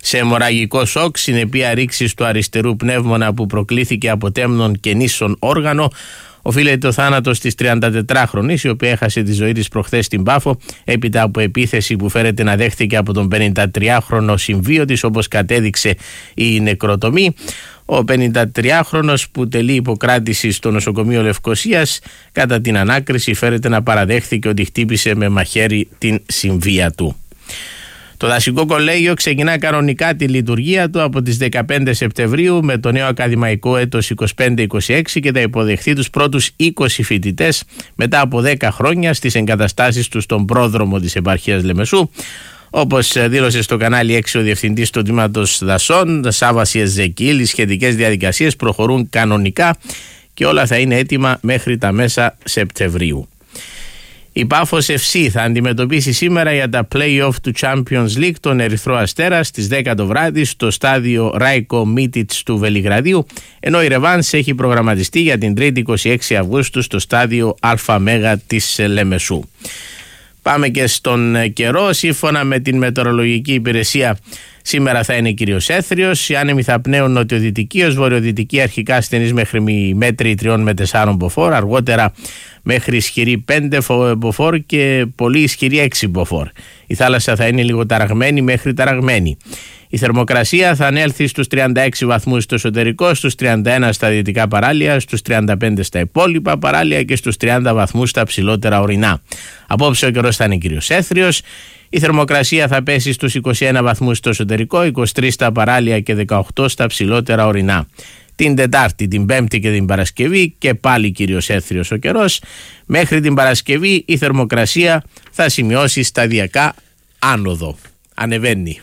σε αιμορραγικό σοκ, συνεπία ρήξης του αριστερού πνεύμονα που προκλήθηκε από τέμνον και νήσον όργανο, οφείλεται ο θάνατος της τριαντατετράχρονης, η οποία έχασε τη ζωή της προχθές στην Πάφο έπειτα από επίθεση που φέρεται να δέχτηκε από τον πενηντατριάχρονο συμβίο της, όπως κατέδειξε η νεκροτομή. Ο πενηντατριάχρονος που τελεί υποκράτηση στο νοσοκομείο Λευκωσίας, κατά την ανάκριση φέρεται να παραδέχθηκε ότι χτύπησε με μαχαίρι την συμβία του. Το Δασικό Κολέγιο ξεκινά κανονικά τη λειτουργία του από τις δεκαπέντε Σεπτεμβρίου με το νέο ακαδημαϊκό έτος είκοσι πέντε είκοσι έξι και θα υποδεχθεί τους πρώτους είκοσι φοιτητές μετά από δέκα χρόνια στις εγκαταστάσεις του στον πρόδρομο της επαρχίας Λεμεσού. Όπως δήλωσε στο κανάλι έξι ο διευθυντής του τμήματος Δασών, Σάββας Εζεκίλ, οι σχετικές διαδικασίες προχωρούν κανονικά και όλα θα είναι έτοιμα μέχρι τα μέσα Σεπτεμβρίου. Η Πάφος εφ σι θα αντιμετωπίσει σήμερα για τα play-off του Champions League τον Ερυθρό Αστέρα στις δέκα το βράδυ στο στάδιο Ράικο Μίτιτς του Βελιγραδίου, ενώ η ρεβάνς έχει προγραμματιστεί για την Τρίτη είκοσι έξι Αυγούστου στο στάδιο Α Μέγα της Λεμεσού. Πάμε και στον καιρό. Σύμφωνα με την μετεωρολογική υπηρεσία, σήμερα θα είναι κυρίως έθριος. Οι άνεμοι θα πνέουν νοτιοδυτική ως βορειοδυτική, αρχικά στενής μέχρι μέτρη τριών με τεσσάρων μποφόρ, αργότερα μέχρι ισχυρή πέντε μποφόρ και πολύ ισχυρή έξι μποφόρ. Η θάλασσα θα είναι λίγο ταραγμένη μέχρι ταραγμένη. Η θερμοκρασία θα ανέλθει στους τριάντα έξι βαθμούς στο εσωτερικό, στους τριάντα ένα στα δυτικά παράλια, στους τριάντα πέντε στα υπόλοιπα παράλια και στους τριάντα βαθμούς στα ψηλότερα ορεινά. Απόψε ο καιρός θα είναι κυρίως έθριος. Η θερμοκρασία θα πέσει στους είκοσι ένα βαθμούς στο εσωτερικό, είκοσι τρία στα παράλια και δεκαοκτώ στα ψηλότερα ορεινά. Την Τετάρτη, την Πέμπτη και την Παρασκευή και πάλι κυρίως έθριος ο καιρός. Μέχρι την Παρασκευή η θερμοκρασία θα σημειώσει σταδιακά άνοδο. Ανεβαίνει.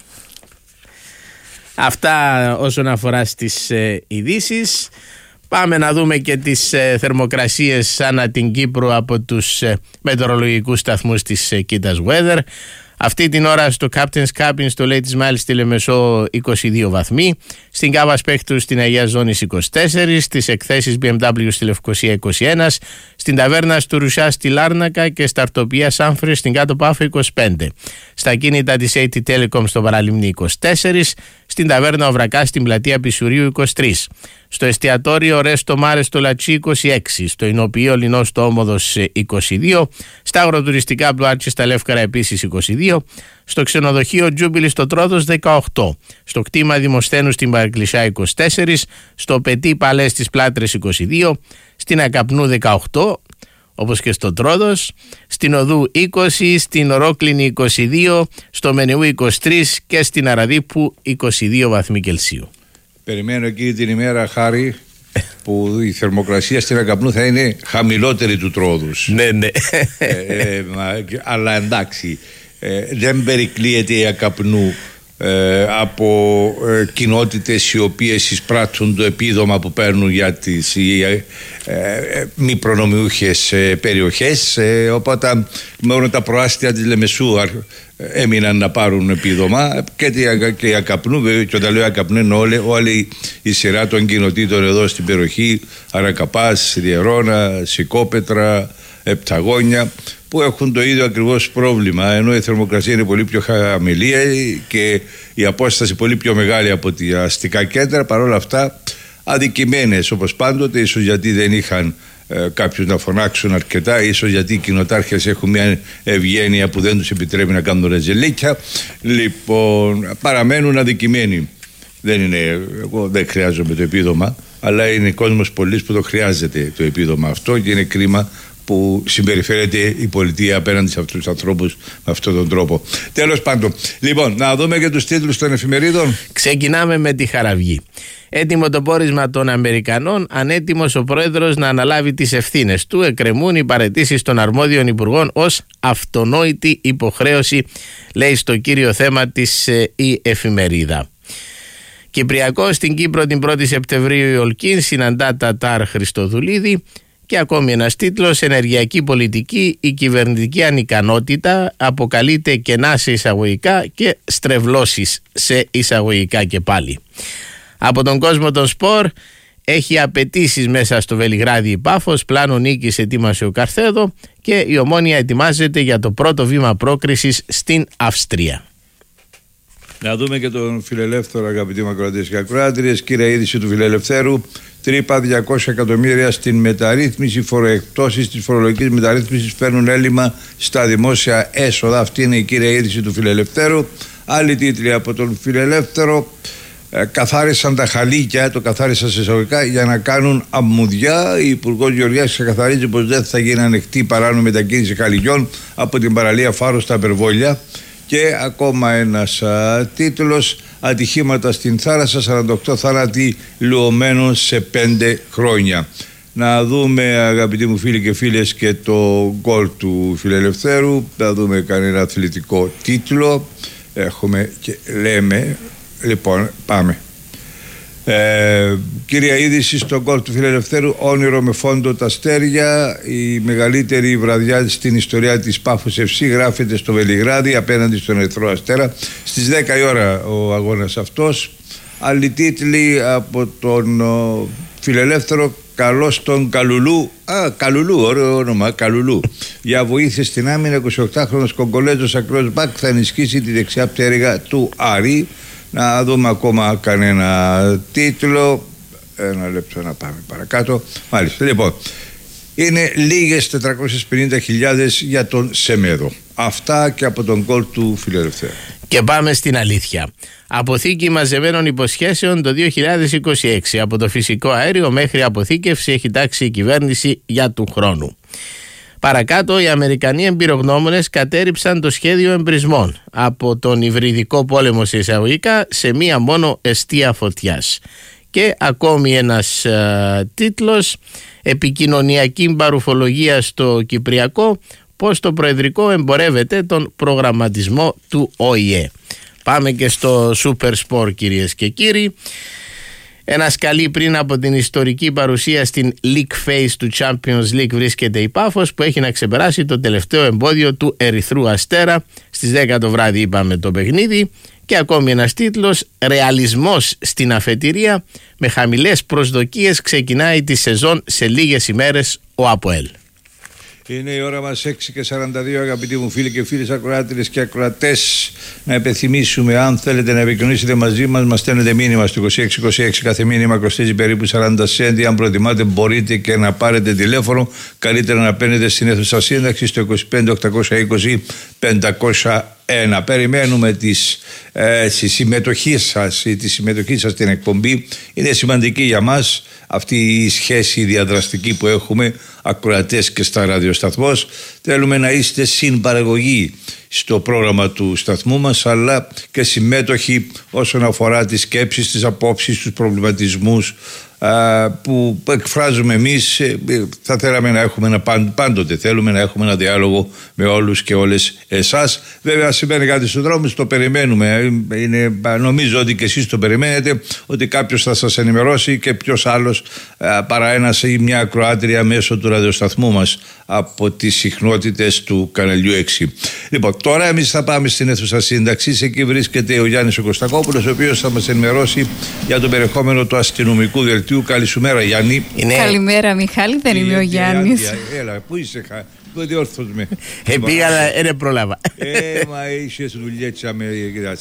Αυτά όσον αφορά στις ε, ειδήσεις. Πάμε να δούμε και τις ε, θερμοκρασίες ανά την Κύπρο από τους ε, μετεωρολογικούς σταθμούς της ε, Κίτας Weather. Αυτή την ώρα στο Captain's Cabin στο Ladies Mile στη Λεμεσό είκοσι δύο βαθμοί, στην Κάβα Σπέκτρου στην Αγία Ζώνης είκοσι τέσσερα, στις εκθέσεις μπι εμ ντάμπλιου στη Λευκοσία είκοσι ένα, στην ταβέρνα του Ρουσιά στη Λάρνακα και στα Αρτοπία Σάμφρι στην Κάτω Πάφο είκοσι πέντε, στα κίνητα της έι τι Telecom στο Παραλιμνή είκοσι τέσσερα, στην ταβέρνα Οβρακά στην πλατεία Πισουρίου είκοσι τρία, στο εστιατόριο Ρέστο Μάρε στο Λατσί είκοσι έξι, στο Ινοποιείο Λινό στο Όμοδος είκοσι δύο, στα αγροτουριστικά Μπλουάρτσι στα Λεύκαρα επίσης είκοσι δύο, στο ξενοδοχείο Τζούμπιλι στο Τρόδος δεκαοκτώ, στο κτήμα Δημοσθένου στην Παρακλησιά είκοσι τέσσερα, στο Πετί Παλέ στις Πλάτρες είκοσι δύο, στην Ακαπνού δεκαοκτώ, όπως και στο Τρόδος, στην Οδού είκοσι, στην Ορόκληνη είκοσι δύο, στο Μενεού είκοσι τρία και στην Αραδίπου είκοσι δύο βαθμοί Κελσίου. Περιμένω εκείνη την ημέρα, Χάρη, που η θερμοκρασία στην Ακαπνού θα είναι χαμηλότερη του Τρόδους. Ναι, ναι. ε, ε, μα, αλλά εντάξει, ε, δεν περικλείεται η Ακαπνού ε, από ε, κοινότητες οι οποίες εισπράττουν το επίδομα που παίρνουν για τις ε, ε, μη προνομιούχες ε, περιοχές, ε, οπότε μόνο τα προάστια της Λεμεσού έμειναν να πάρουν επίδομα και η Ακαπνού, και όταν λέω Ακαπνού είναι όλη, όλη η σειρά των κοινοτήτων εδώ στην περιοχή, Αρακαπάς, Διερώνα, Σικόπετρα, Επταγόνια, που έχουν το ίδιο ακριβώς πρόβλημα, ενώ η θερμοκρασία είναι πολύ πιο χαμηλή και η απόσταση πολύ πιο μεγάλη από τα αστικά κέντρα. Παρόλα αυτά αδικημένες όπως πάντοτε, ίσως γιατί δεν είχαν ε, κάποιους να φωνάξουν αρκετά, ίσως γιατί οι κοινοτάρχες έχουν μια ευγένεια που δεν τους επιτρέπει να κάνουν ρεζελίκια. Λοιπόν, παραμένουν αδικημένοι. Δεν είναι, εγώ δεν χρειάζομαι το επίδομα, αλλά είναι κόσμος πολλής που το χρειάζεται το επίδομα αυτό και είναι κρίμα που συμπεριφέρεται η πολιτεία απέναντι σε αυτούς τους ανθρώπους με αυτόν τον τρόπο. Τέλος πάντων, λοιπόν, να δούμε και τους τίτλους των εφημερίδων. Ξεκινάμε με τη Χαραυγή. Έτοιμο το πόρισμα των Αμερικανών, ανέτοιμος ο πρόεδρος να αναλάβει τις ευθύνες του. Εκκρεμούν οι παραιτήσεις των αρμόδιων υπουργών ως αυτονόητη υποχρέωση, λέει στο κύριο θέμα της ε, η εφημερίδα. Κυπριακό στην Κύπρο την πρώτη Σεπτεμβρίου η Ολκίν συναντά Τατάρ Χριστοδουλίδη. Και ακόμη ένας τίτλος, ενεργειακή πολιτική, η κυβερνητική ανικανότητα αποκαλείται κενά σε εισαγωγικά και στρεβλώσεις σε εισαγωγικά και πάλι. Από τον κόσμο των σπορ, έχει απαιτήσεις μέσα στο Βελιγράδι η Πάφος, πλάνο νίκης ετοίμασε ο Καρθέδο και η Ομόνοια ετοιμάζεται για το πρώτο βήμα πρόκρισης στην Αυστρία. Να δούμε και τον φιλελεύθερο, αγαπητοί μακροατές και ακροάτριες. Κύρια είδηση του φιλελευθέρου: τρύπα διακόσια εκατομμύρια στην μεταρρύθμιση. Φοροεκπτώσεις της φορολογικής μεταρρύθμισης φέρνουν έλλειμμα στα δημόσια έσοδα. Αυτή είναι η κύρια είδηση του φιλελευθέρου. Άλλοι τίτλοι από τον φιλελεύθερο: ε, καθάρισαν τα χαλίκια, το καθάρισαν σε εισαγωγικά, για να κάνουν αμμουδιά. Η Υπουργός Γεωργίας ξεκαθαρίζει πως δεν θα γίνει ανοιχτή παράνομη μετακίνηση χαλικιών από την παραλία Φάρο στα Περβόλια. Και ακόμα ένας α, τίτλος: ατυχήματα στην θάλασσα, σαράντα οκτώ θάνατοι λουωμένων σε πέντε χρόνια. Να δούμε, αγαπητοί μου φίλοι και φίλες, και το γκολ του φιλελευθέρου. Να δούμε κανένα αθλητικό τίτλο. Έχουμε και λέμε. Λοιπόν, πάμε. Ε, κύρια είδηση στο γκολ του φιλελευθέρου: όνειρο με φόντο τα αστέρια. Η μεγαλύτερη βραδιά στην ιστορία της Πάφος εφ σι γράφεται στο Βελιγράδι απέναντι στον Ερυθρό Αστέρα. Στις δέκα η ώρα ο αγώνας αυτός. Άλλοι τίτλοι από τον ο, φιλελεύθερο: καλώς τον Καλουλού. Α, Καλουλού, ωραίο όνομα, Καλουλού. Για βοήθεια στην άμυνα, εικοσιοκτάχρονος Κογκολέζος ακρός μπακ θα ενισχύσει τη δεξιά πτέρυγα του Άρη. Να δούμε ακόμα κανένα τίτλο. Ένα λεπτό να πάμε παρακάτω. Μάλιστα, λοιπόν, είναι λίγες τετρακόσιες πενήντα χιλιάδες για τον Σεμέδο. Αυτά και από τον γκολ του φιλελευθέρου. Και πάμε στην αλήθεια. Αποθήκη μαζεμένων υποσχέσεων το δύο χιλιάδες είκοσι έξι. Από το φυσικό αέριο μέχρι αποθήκευση έχει τάξει η κυβέρνηση για του χρόνου. Παρακάτω, οι Αμερικανοί εμπειρογνώμονες κατέριψαν το σχέδιο εμπρισμών από τον υβριδικό πόλεμο σε εισαγωγικά σε μία μόνο εστία φωτιάς. Και ακόμη ένας α, τίτλος: επικοινωνιακή μπαρουφολογία στο Κυπριακό, πώς το Προεδρικό εμπορεύεται τον προγραμματισμό του Ο Η Ε. Πάμε και στο Super Sport, κυρίες και κύριοι. Ένα σκαλί πριν από την ιστορική παρουσία στην League Phase του Champions League βρίσκεται η Πάφος, που έχει να ξεπεράσει το τελευταίο εμπόδιο του Ερυθρού Αστέρα. Στις δέκα το βράδυ είπαμε το παιχνίδι. Και ακόμη ένας τίτλος: ρεαλισμός στην αφετηρία, με χαμηλές προσδοκίες ξεκινάει τη σεζόν σε λίγες ημέρες ο ΑΠΟΕΛ. Είναι η ώρα μας έξι και σαράντα δύο, αγαπητοί μου φίλοι και φίλες ακροάτριες και ακροατές. Να υπενθυμίσουμε, αν θέλετε να επικοινωνήσετε μαζί μας, μας στέλνετε μήνυμα στο είκοσι έξι είκοσι έξι. Κάθε μήνυμα κοστίζει περίπου σαράντα σέντι. Αν προτιμάτε, μπορείτε και να πάρετε τηλέφωνο. Καλύτερα να παίρνετε στην αίθουσα σύνταξη στο είκοσι πέντε οκτακόσια είκοσι πεντακόσια ένα. Περιμένουμε τις, ε, τη συμμετοχή σας ή τη συμμετοχή σας στην εκπομπή. Είναι σημαντική για μας αυτή η σχέση διαδραστική που έχουμε ακροατές και στα ραδιοσταθμός. Θέλουμε να είστε συμπαραγωγή στο πρόγραμμα του σταθμού μας, αλλά και συμμέτοχοι όσον αφορά τις σκέψεις, τις απόψεις, τους προβληματισμούς που εκφράζουμε εμείς. Θα θέλαμε να έχουμε ένα, πάντοτε θέλουμε να έχουμε ένα διάλογο με όλους και όλες εσάς. Βέβαια, συμβαίνει κάτι στον δρόμο, το περιμένουμε. Είναι, νομίζω ότι και εσείς το περιμένετε, ότι κάποιος θα σας ενημερώσει, και ποιος άλλος παρά ένας ή μια ακροάτρια μέσω του ραδιοσταθμού μας από τις συχνότητες του καναλιού έξι. Λοιπόν, τώρα εμείς θα πάμε στην αίθουσα σύνταξης. Εκεί βρίσκεται ο Γιάννης ο Κωστακόπουλος, ο οποίος θα μας ενημερώσει για το περιεχόμενο του αστυνομικού δελτίου. Καλησπέρα, Γιάννη. Είναι... Καλημέρα, Μιχάλη, δεν είμαι ο Γιάννης. Έλα, πού είσαι, χα... πού διόρθως με. Ε, πήγα, δεν πρόλαβα. Ε, μα είσαι δουλειά με...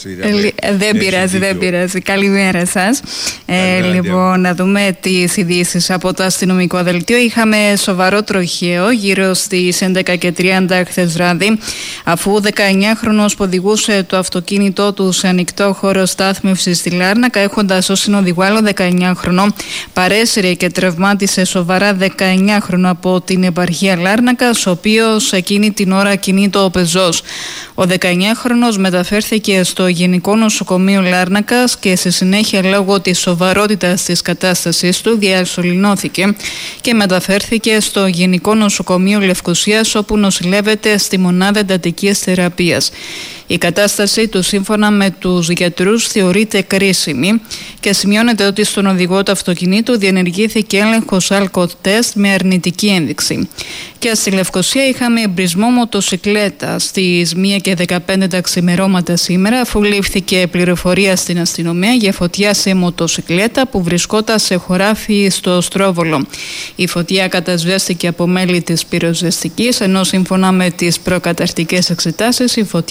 Δεν πειράζει, δεν πειράζει. Καλημέρα σας. Λοιπόν, να δούμε τις ειδήσεις από το αστυνομικό δελτίο. Είχαμε σοβαρό τροχαίο γύρω στις έντεκα και τριάντα χθες βράδυ, αφού δεκαεννιάχρονος που οδηγούσε το αυτοκίνητό του σε ανοιχτό χώρο στάθμευσης στη Λάρνακα, έχοντας ως συνοδηγό άλλο δεκαεννιάχρονο, παρέσυρε και τραυμάτισε σοβαρά δεκαεννιάχρονο από την επαρχία Λάρνακας, ο οποίος εκείνη την ώρα κινείται ο πεζός. Ο δεκαεννιάχρονος μεταφέρθηκε στο Γενικό Νοσοκομείο Λάρνακας και στη συνέχεια, λόγω της σοβαρότητας της κατάστασής του, διασωληνώθηκε και μεταφέρθηκε στο Γενικό Νοσοκομείο Λευκωσίας, όπου νοσηλεύεται στη μονάδα εντατικής θεραπείας. Η κατάστασή του, σύμφωνα με τους γιατρούς, θεωρείται κρίσιμη και σημειώνεται ότι στον οδηγό του αυτοκινήτου διενεργήθηκε έλεγχος αλκοτέστ με αρνητική ένδειξη. Και στη Λευκωσία είχαμε εμπρισμό μοτοσικλέτα στις μία και δεκαπέντε τα ξημερώματα σήμερα, αφού λήφθηκε πληροφορία στην αστυνομία για φωτιά σε μοτοσικλέτα που βρισκόταν σε χωράφι στο Στρόβολο. Η φωτιά κατασβέστηκε από μέλη της πυροσβεστικής, ενώ σύμφωνα με τις προκαταρκτικές εξετάσεις η φωτιά φαίνεται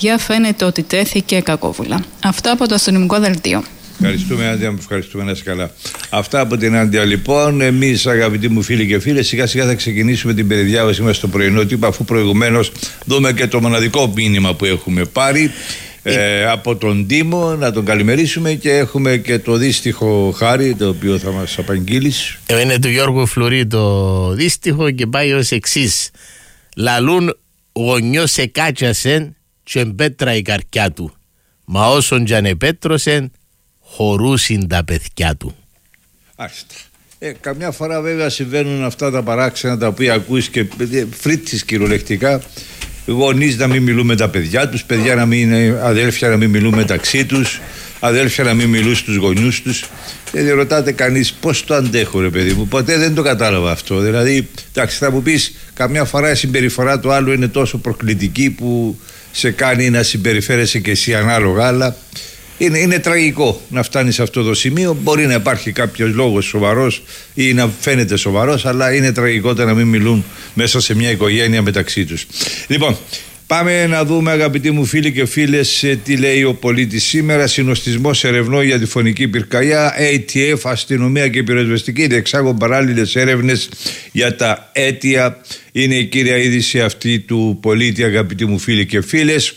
φαίνεται ότι τέθηκε κακόβουλα. Αυτά από το αστυνομικό δελτίο. Ευχαριστούμε, Άντια μου, ευχαριστούμε, να είσαι καλά. Αυτά από την Άντια, λοιπόν. Εμείς, αγαπητοί μου φίλοι και φίλες, σιγά σιγά θα ξεκινήσουμε την περιδιάβασή μας στο πρωινό τύπο, αφού προηγουμένως δούμε και το μοναδικό μήνυμα που έχουμε πάρει ε, από τον Τίμο, να τον καλημερίσουμε, και έχουμε και το δύστιχο Χάρη, το οποίο θα μας απαγγείλεις. Ε, είναι του Γιώργου Φλουρί το δύστιχο και πάει ως εξής. Λαλούν γονιός εκάτσιασεν και εμπέτρα η καρκιά του, μα όσον κι αν επέτρωσεν χωρούσιν τα παιδιά του. Άστα. Ε, καμιά φορά βέβαια συμβαίνουν αυτά τα παράξενα τα οποία ακούς και φρύτσεις κυριολεκτικά. Γονείς να μην μιλούν με τα παιδιά τους, παιδιά να μην, αδέλφια να μην μιλούν μεταξύ τους, αδέλφια να μην μιλούν στους γονιούς τους. Και ρωτάτε κανείς πώς το αντέχω, ρε παιδί μου. Ποτέ δεν το κατάλαβα αυτό. Δηλαδή, εντάξει, θα μου πεις, καμιά φορά η συμπεριφορά του άλλου είναι τόσο προκλητική που σε κάνει να συμπεριφέρεσαι και εσύ ανάλογα, αλλά είναι, είναι τραγικό να φτάνει σε αυτό το σημείο. Μπορεί να υπάρχει κάποιος λόγος σοβαρός ή να φαίνεται σοβαρός, αλλά είναι τραγικότερο να μην μιλούν μέσα σε μια οικογένεια μεταξύ τους. Λοιπόν, πάμε να δούμε, αγαπητοί μου φίλοι και φίλες, τι λέει ο πολίτης σήμερα. Συνοστισμός ερευνών για τη φωνική πυρκαγιά. έι τι εφ, αστυνομία και πυροσβεστική διεξάγουν παράλληλες έρευνες για τα αίτια. Είναι η κύρια είδηση αυτή του πολίτη, αγαπητοί μου φίλοι και φίλες.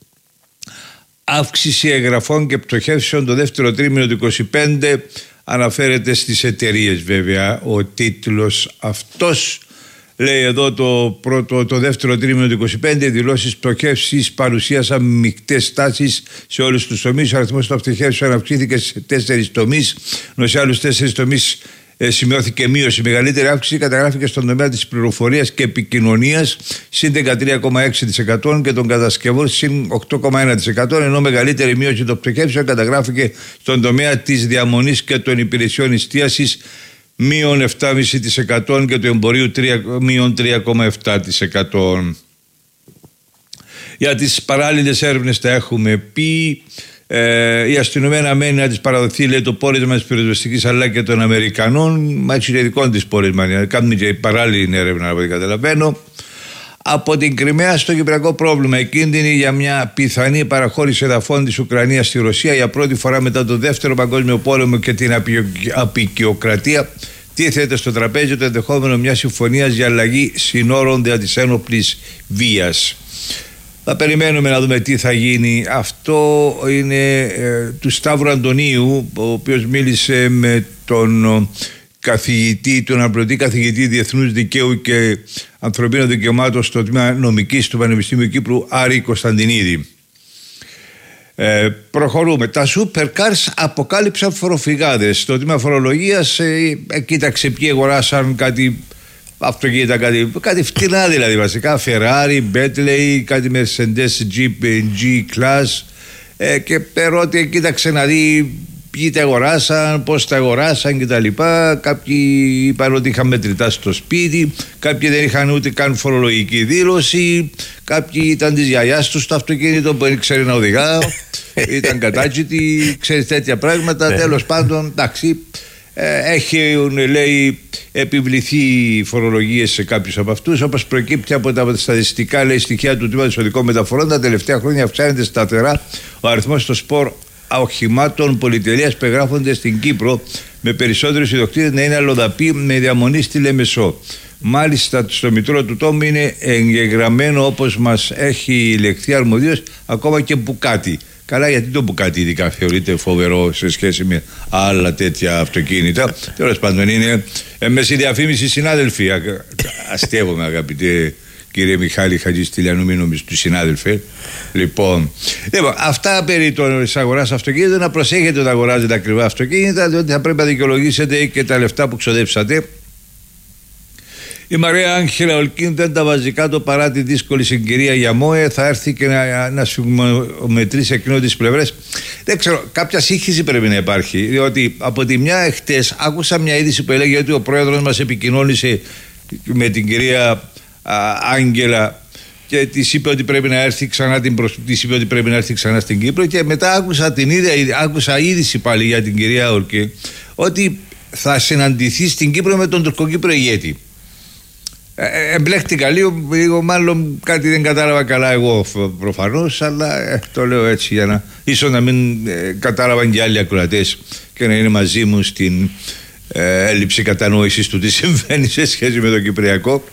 Αύξηση εγγραφών και πτωχεύσεων το δεύτερο τρίμηνο του είκοσι πέντε, αναφέρεται στις εταιρείες βέβαια ο τίτλος αυτός. Λέει εδώ το, πρώτο, το δεύτερο τρίμηνο του είκοσι πέντε, δηλώσεις πτωχεύσεις παρουσίασαν μεικτές τάσεις σε όλους τους τομείς. Ο αριθμός των πτωχεύσεων αυξήθηκε σε τέσσερις τομείς, ενώ σε άλλους τέσσερις τομείς ε, σημειώθηκε μείωση. Η μεγαλύτερη αύξηση καταγράφηκε στον τομέα της πληροφορίας και επικοινωνίας, συν δεκατρία κόμμα έξι τοις εκατό, και των κατασκευών, συν οκτώ κόμμα ένα τοις εκατό, ενώ μεγαλύτερη μείωση των πτωχεύσεων καταγράφηκε στον τομέα της διαμονής και των υπηρεσιών εστίασης, μείον επτά κόμμα πέντε τοις εκατό, και του εμπορίου μείον τρία κόμμα επτά τοις εκατό. Για τις παράλληλες έρευνες τα έχουμε πει. Ε, η αστυνομία αναμένει να της παραδοθεί, λέει, το πόρισμα της πυροσβεστικής αλλά και των Αμερικανών. Μα έτσι είναι δικό της πόρισμα. Κάνουν και παράλληλη έρευνα, από ό,τι καταλαβαίνω. Από την Κριμαία στο κυπριακό πρόβλημα. Οι κίνδυνοι για μια πιθανή παραχώρηση εδαφών της Ουκρανίας στη Ρωσία για πρώτη φορά μετά τον Δεύτερο Παγκόσμιο Πόλεμο και την αποικιοκρατία τίθεται στο τραπέζι το ενδεχόμενο μιας συμφωνίας για αλλαγή συνόρων δια της ένοπλης βίας. Θα περιμένουμε να δούμε τι θα γίνει. Αυτό είναι ε, του Σταύρου Αντωνίου, ο οποίος μίλησε με τον καθηγητή, τον αναπληρωτή καθηγητή Διεθνούς Δικαίου και Ανθρωπίνων Δικαιωμάτων στο τμήμα Νομικής του Πανεπιστημίου Κύπρου, Άρη Κωνσταντινίδη. Ε, προχωρούμε. Τα super cars αποκάλυψαν φοροφυγάδες. Στο τμήμα φορολογίας ε, ε, κοίταξε ποιοι αγοράσαν κάτι αυτοκίνητα, κάτι, κάτι φτηνά δηλαδή βασικά. Ferrari, Bentley, κάτι Mercedes Jeep G-Class, ε, και πέρωτε κοίταξε να δει ποιοι τα αγοράσαν, πώς τα αγοράσαν κτλ. Κάποιοι είπαν ότι είχαν μετρητά στο σπίτι, κάποιοι δεν είχαν ούτε καν φορολογική δήλωση, κάποιοι ήταν της γιαγιάς τους το αυτοκίνητο που δεν ξέρει να οδηγά, ήταν κατάτσιτοι, ξέρεις, τέτοια πράγματα. Τέλος πάντων, εντάξει, έχουν, λέει, επιβληθεί φορολογίες σε κάποιους από αυτούς. Όπως προκύπτει από τα στατιστικά, λέει, στοιχεία του Τμήματος Οδικών Μεταφορών, τα τελευταία χρόνια αυξάνεται σταθερά ο αριθμός των σπορ οχημάτων πολυτελείας που εγγράφονται στην Κύπρο, με περισσότερους ιδιοκτήτες να είναι αλλοδαποί με διαμονή στη Λεμεσό. Μάλιστα, στο μητρό του τόμου είναι εγγεγραμμένο, όπως μας έχει λεχθεί αρμοδίως, ακόμα και μπουκάτι. Καλά, γιατί το μπουκάτι ειδικά θεωρείται φοβερό σε σχέση με άλλα τέτοια αυτοκίνητα. Τέλος πάντων, είναι ε, με διαφήμιση συνάδελφοι. Αστεύομαι, αγαπητέ κύριε Μιχάλη Χατζηστηλιανού, μην νομίζεις, του συνάδελφε. Λοιπόν, λοιπόν, αυτά περί της αγοράς αυτοκίνητων. Να προσέχετε όταν αγοράζετε ακριβά αυτοκίνητα, διότι θα πρέπει να δικαιολογήσετε και τα λεφτά που ξοδέψατε. Η Μαρία Άγχελα Ολκίν δεν τα βάζει κάτω παρά τη δύσκολη συγκυρία για ΜΟΕ. Θα έρθει και να, να σφιγμομετρήσει εκείνο τις πλευρές. Δεν ξέρω, κάποια σύγχυση πρέπει να υπάρχει. Διότι από τη μια εχθές άκουσα μια είδηση που έλεγε ότι ο πρόεδρος μας επικοινώνησε με την κυρία α, Άγγελα και της είπε ότι πρέπει να έρθει ξανά, την προσ... της είπε ότι πρέπει να έρθει ξανά στην Κύπρο. Και μετά άκουσα την ίδια άκουσα είδηση πάλι για την κυρία Ολκίν ότι θα συναντηθεί στην Κύπρο με τον τουρκοκύπρο ηγέτη. Ε, εμπλέχτηκα λίγο, λίγο, μάλλον κάτι δεν κατάλαβα καλά εγώ προφανώς, αλλά ε, το λέω έτσι για να ίσως να μην ε, κατάλαβαν και άλλοι ακροατές και να είναι μαζί μου στην ε, έλλειψη κατανόησης του τι συμβαίνει σε σχέση με το Κυπριακό.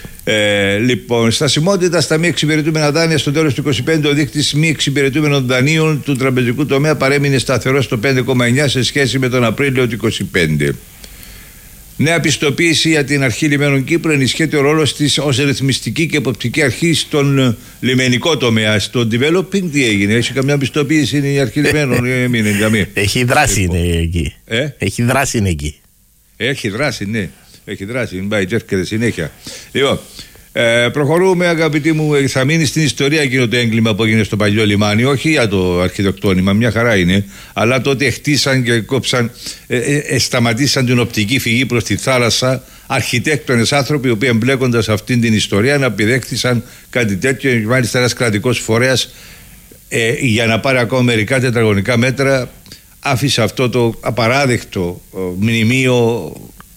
Ε, λοιπόν, στασιμότητα στα μη εξυπηρετούμενα δάνεια στο τέλος του είκοσι πέντε, ο δείκτης μη εξυπηρετούμενων δανείων του τραπεζικού τομέα παρέμεινε σταθερό στο πέντε κόμμα εννιά σε σχέση με τον Απρίλιο του είκοσι πέντε. Νέα πιστοποίηση για την Αρχή Λιμένων Κύπρου, ενισχύεται ο ρόλος της ως ρυθμιστική και εποπτική αρχή στον λιμενικό τομέα. Στο developing τι έγινε, έχει καμιά πιστοποίηση είναι η Αρχή Λιμένων, έμεινε καμία. Έχει δράση είναι εκεί. Ε? Έχει δράση είναι εκεί. Έχει δράση, ναι. Έχει δράση, μην πάει και έρχεται συνέχεια. Λοιπόν, ε, προχωρούμε, αγαπητοί μου. Θα μείνει στην ιστορία εκείνο το έγκλημα που έγινε στο παλιό λιμάνι. Όχι για το αρχιτεκτόνημα, μια χαρά είναι. Αλλά τότε χτίσαν και κόψαν, ε, ε, ε, σταματήσαν την οπτική φυγή προς τη θάλασσα. Αρχιτέκτονες άνθρωποι, οι οποίοι εμπλέκοντας αυτήν την ιστορία να επιδέχτησαν κάτι τέτοιο. Μάλιστα, ένας κρατικός φορέας ε, για να πάρει ακόμα μερικά τετραγωνικά μέτρα, άφησε αυτό το απαράδεκτο ε, μνημείο.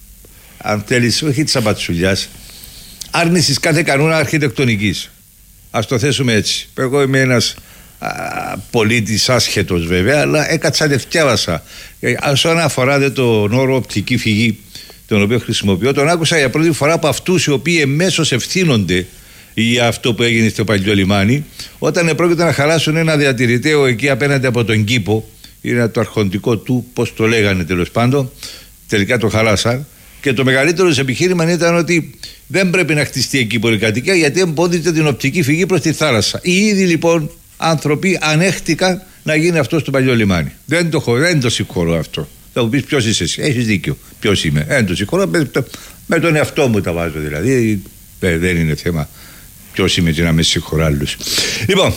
Αν θέλεις, όχι της αμπατσουλιάς, άρνησης κάθε κανόνα αρχιτεκτονικής. Ας το θέσουμε έτσι. Εγώ είμαι ένας α, πολίτης άσχετος βέβαια, αλλά έκατσα και διάβασα. Όσον αφορά δε τον όρο οπτική φυγή, τον οποίο χρησιμοποιώ, τον άκουσα για πρώτη φορά από αυτούς οι οποίοι εμέσως ευθύνονται για αυτό που έγινε στο παλιό λιμάνι, όταν επρόκειτο να χαλάσουν ένα διατηρητέο εκεί απέναντι από τον κήπο, είναι το αρχοντικό του, πώς το λέγανε τέλος πάντων, τελικά το χαλάσαν. Και το μεγαλύτερο της επιχείρημα ήταν ότι δεν πρέπει να χτιστεί εκεί πολυκατοικία γιατί εμπόδιζε την οπτική φυγή προς τη θάλασσα. Οι ίδιοι λοιπόν άνθρωποι ανέχτηκαν να γίνει αυτό στο παλιό λιμάνι. Δεν το, δεν το συγχωρώ αυτό. Θα μου πεις ποιος είσαι εσύ. Έχεις δίκιο. Ποιος είμαι. Δεν το συγχωρώ. Με, με τον εαυτό μου τα βάζω δηλαδή. Ε, δεν είναι θέμα ποιος είμαι και να με συγχωρώ άλλους. Λοιπόν,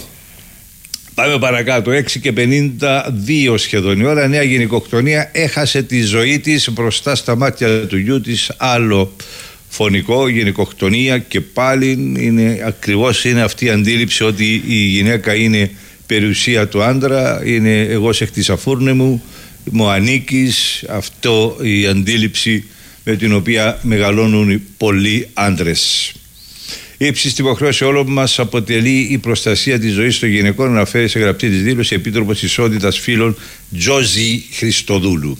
πάμε παρακάτω. έξι και πενήντα δύο σχεδόν η ώρα. Νέα γυναικοκτονία έχασε τη ζωή της μπροστά στα μάτια του γιού της. Άλλο φωνικό, γυναικοκτονία, και πάλι είναι, ακριβώς είναι αυτή η αντίληψη ότι η γυναίκα είναι περιουσία του άντρα, είναι εγώ σε χτίσα φούρνε μου, μου ανήκεις. Αυτό η αντίληψη με την οποία μεγαλώνουν πολλοί άντρες. Η ύψιστη υποχρέωση όλων μας αποτελεί η προστασία της ζωής των γυναικών, αναφέρει σε γραπτή της δήλωση Επίτροπος Ισότητας Φύλων Τζόζη Χριστοδούλου.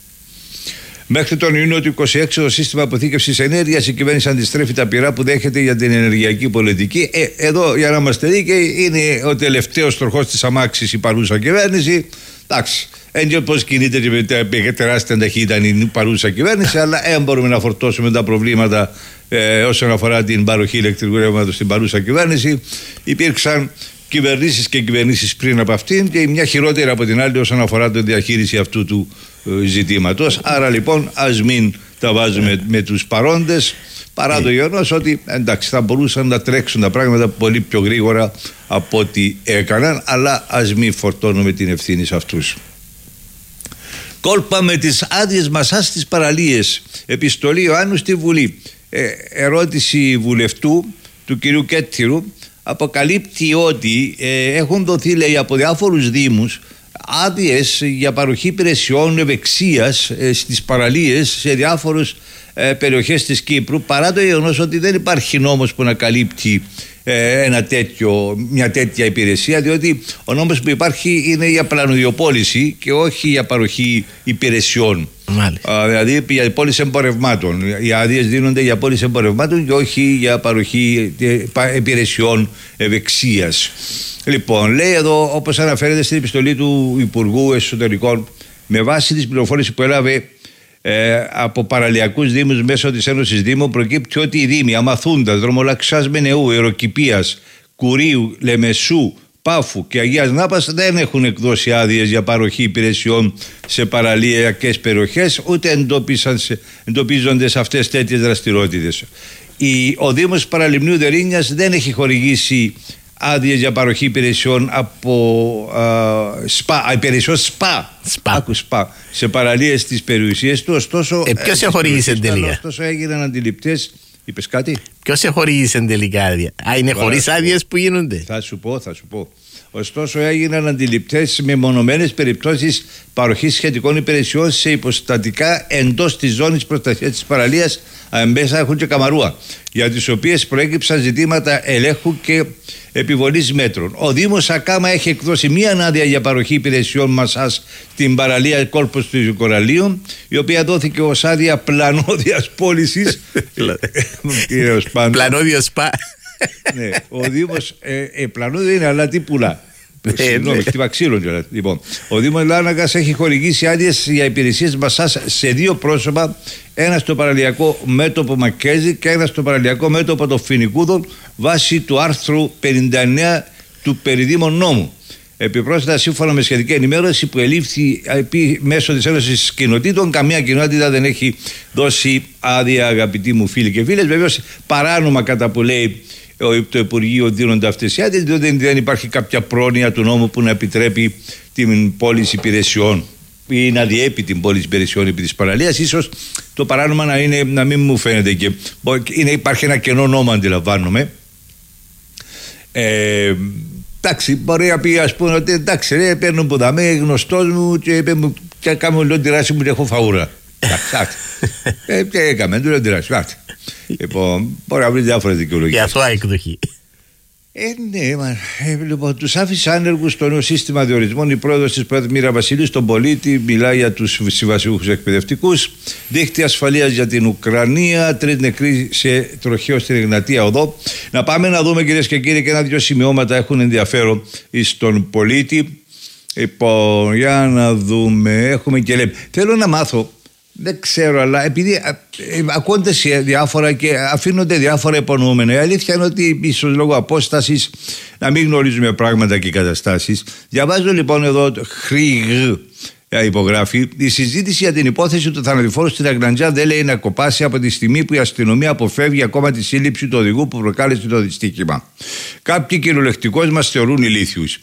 Μέχρι τον Ιούνιο του είκοσι έξι το σύστημα αποθήκευσης ενέργειας η κυβέρνηση αντιστρέφει τα πειρά που δέχεται για την ενεργειακή πολιτική. Ε, εδώ, για να είμαστε δίκαιοι, είναι ο τελευταίος τροχός της αμάξης η παρούσα κυβέρνηση. Εντάξει, έτσι όπως κινείται και με τεράστια ταχύτητα η παρούσα κυβέρνηση, αλλά δεν μπορούμε να φορτώσουμε τα προβλήματα ε, όσον αφορά την παροχή ηλεκτρικού ρεύματος στην παρούσα κυβέρνηση. Υπήρξαν κυβερνήσεις και κυβερνήσεις πριν από αυτήν και η μια χειρότερη από την άλλη όσον αφορά τη διαχείριση αυτού του ε, ζητήματος. Άρα λοιπόν ας μην τα βάζουμε με τους παρόντες, παρά το γεγονός ότι εντάξει θα μπορούσαν να τρέξουν τα πράγματα πολύ πιο γρήγορα από ό,τι έκαναν, αλλά ας μην φορτώνουμε την ευθύνη σε αυτούς. Κόλπα με τις άδειες μασάς στις παραλίες. Επιστολή Ιωάννου στη Βουλή. Ε, ερώτηση βουλευτού του κυρίου Κέττηρου αποκαλύπτει ότι ε, έχουν δοθεί, λέει, από διάφορους δήμους άδειες για παροχή υπηρεσιών ευεξίας ε, στις παραλίες σε διάφορες ε, περιοχές της Κύπρου, παρά το γεγονός ότι δεν υπάρχει νόμος που να καλύπτει ε, ένα τέτοιο, μια τέτοια υπηρεσία, διότι ο νόμος που υπάρχει είναι για πλανοδιοπόληση και όχι για παροχή υπηρεσιών. Α, δηλαδή για πώληση εμπορευμάτων. Οι άδειες δίνονται για πώληση εμπορευμάτων και όχι για παροχή υπηρεσιών ευεξίας. Λοιπόν, λέει εδώ, όπως αναφέρεται στην επιστολή του Υπουργού Εσωτερικών, με βάση τις πληροφόρηση που έλαβε ε, από παραλιακούς δήμους μέσω της Ένωσης Δήμων, προκύπτει ότι οι δήμοι Αμαθούντας, Δρομολαξάς Μενεού, Εροκηπίας, Κουρίου, Λεμεσού, Πάφου και Αγίας Νάπας δεν έχουν εκδώσει άδειες για παροχή υπηρεσιών σε παραλιακές περιοχές, ούτε σε, εντοπίζονται σε αυτές τέτοιες δραστηριότητες. Η, ο Δήμος Παραλιμνίου Δερίνιας δεν έχει χορηγήσει άδειες για παροχή υπηρεσιών από α, σπα, υπηρεσιών σπα, σπα. Άκου, σπα σε παραλίες της περιουσίας του. Ωστόσο, ε, ποιος σε χορηγήσε τελικά? Ωστόσο έγιναν αντιληπτές. Είπες κάτι? Ποιος σε χορηγήσε τελικά άδεια? Α, είναι χωρίς άδειες που γίνονται? Θα σου πω, θα σου πω. Ωστόσο, έγιναν αντιληπτές μεμονωμένες περιπτώσεις παροχής σχετικών υπηρεσιών σε υποστατικά εντός της ζώνης προστασίας της παραλίας Αεμπέσα, Αχού και Καμαρούα, για τις οποίες προέκυψαν ζητήματα ελέγχου και επιβολής μέτρων. Ο Δήμος Ακάμα έχει εκδώσει μία άδεια για παροχή υπηρεσιών μασάζ στην παραλία κόλπος του Κοραλίου, η οποία δόθηκε ως άδεια πλανόδιας πώλησης. Πλανόδιο σπα. Ναι, ο Δήμος ε, ε, πλανόδιο είναι, αλλά τι πουλά. Συγγνώμη, χτύπα ξύλων. Λοιπόν, ο Δήμος Λάρνακας έχει χορηγήσει άδειες για υπηρεσίες μασάζ σε δύο πρόσωπα, ένα στο παραλιακό μέτωπο Μακέζη και ένα στο παραλιακό μέτωπο των Φοινικούδων, βάσει του άρθρου πενήντα εννέα του περιδήμων νόμου. Επιπρόσθετα, σύμφωνα με σχετική ενημέρωση που ελήφθη μέσω της Ένωσης Κοινοτήτων, καμία κοινότητα δεν έχει δώσει άδεια, αγαπητοί μου φίλοι και φίλες. Βεβαίως, παράνομα κατά που λέει το Υπουργείο δίνονται αυτές οι άδειες, διότι δεν υπάρχει κάποια πρόνοια του νόμου που να επιτρέπει την πώληση υπηρεσιών ή να διέπει την πώληση υπηρεσιών επί της παραλίας. Ίσως το παράνομα να, είναι, να μην μου φαίνεται και είναι, υπάρχει ένα κενό νόμο, αντιλαμβάνομαι. Ε, εντάξει, μπορεί να πει, ας πούμε, ότι εντάξει, ρε, παίρνω που δαμέ, γνωστός μου και, και κάνω λίγο τη ράση μου και έχω φαούρα. Εντάξει, ε, και έκαμε, του λέω τη ράση. Λοιπόν, μπορεί να βρει διάφορες δικαιολογίες. Και αυτό εκδοχή. Ε, ναι, μα, ε, λοιπόν, τους άφησε άνεργους στο νέο σύστημα διορισμών. Η πρόεδρος της Πρόεδρου Μοίρα Βασιλείου στον πολίτη μιλάει για τους συμβασιούχους εκπαιδευτικούς. Δίχτυα ασφαλείας για την Ουκρανία. Τρεις νεκροί σε τροχαίο στην Εγνατία Οδό. Να πάμε να δούμε, κυρίες και κύριοι, και ένα-δυο σημειώματα έχουν ενδιαφέρον στον πολίτη. Λοιπόν, για να δούμε. Έχουμε και λέμε. Θέλω να μάθω. Δεν ξέρω, αλλά επειδή ε, ακούγονται σε διάφορα και αφήνονται διάφορα υπονοούμενα. Η αλήθεια είναι ότι ίσως λόγω απόστασης να μην γνωρίζουμε πράγματα και καταστάσεις. Διαβάζω λοιπόν εδώ χρήγ υπογράφει. Η συζήτηση για την υπόθεση του θανατηφόρου στην Αγναντζά δεν λέει να κοπάσει από τη στιγμή που η αστυνομία αποφεύγει ακόμα τη σύλληψη του οδηγού που προκάλεσε το δυστύχημα. Κάποιοι κυριολεκτικώς μας θεωρούν ηλίθιους.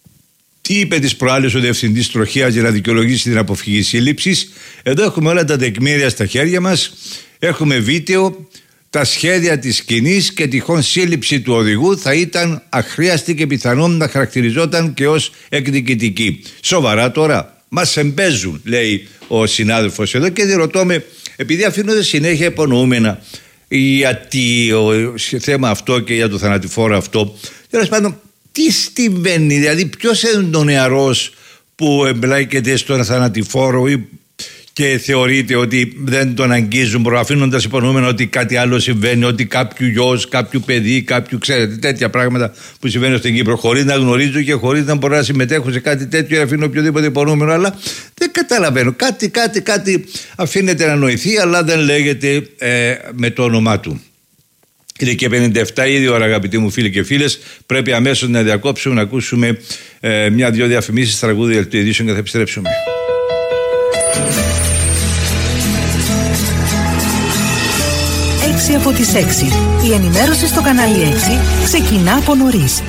Τι είπε τις προάλλες ο διευθυντής τροχέας για να δικαιολογήσει την αποφυγή σύλληψης? Εδώ έχουμε όλα τα τεκμήρια στα χέρια μας. Έχουμε βίντεο, τα σχέδια της σκηνής και τυχόν σύλληψη του οδηγού θα ήταν αχρίαστη και πιθανόν να χαρακτηριζόταν και ως εκδικητική. Σοβαρά τώρα? Μας εμπέζουν, λέει ο συνάδελφος εδώ, και διερωτώ με, επειδή αφήνονται συνέχεια υπονοούμενα γιατί το θέμα αυτό και για το θανατηφόρο αυτό, τέλος πάντων, τι συμβαίνει, δηλαδή ποιος είναι ο νεαρός που εμπλέκεται στον θανατηφόρο ή και θεωρείται ότι δεν τον αγγίζουν, προαφήνοντας υπονοούμενα ότι κάτι άλλο συμβαίνει, ότι κάποιο γιος, κάποιο παιδί, κάποιο, ξέρετε, τέτοια πράγματα που συμβαίνουν στην Κύπρο, χωρίς να γνωρίζω και χωρίς να μπορώ να συμμετέχω σε κάτι τέτοιο, αφήνω οποιοδήποτε υπονοούμενο, αλλά δεν καταλαβαίνω. Κάτι, κάτι, κάτι αφήνεται να νοηθεί, αλλά δεν λέγεται ε, με το όνομά του. Είναι και πενήντα επτά ήδη ώρα, αγαπητοί μου φίλοι και φίλες. Πρέπει αμέσως να διακόψουμε, να ακούσουμε ε, μια-δυο διαφημίσεις, τραγούδι δελτίο ειδήσεων και θα επιστρέψουμε. έξι από τις έξι. Η ενημέρωση στο κανάλι έξι ξεκινά από νωρίς.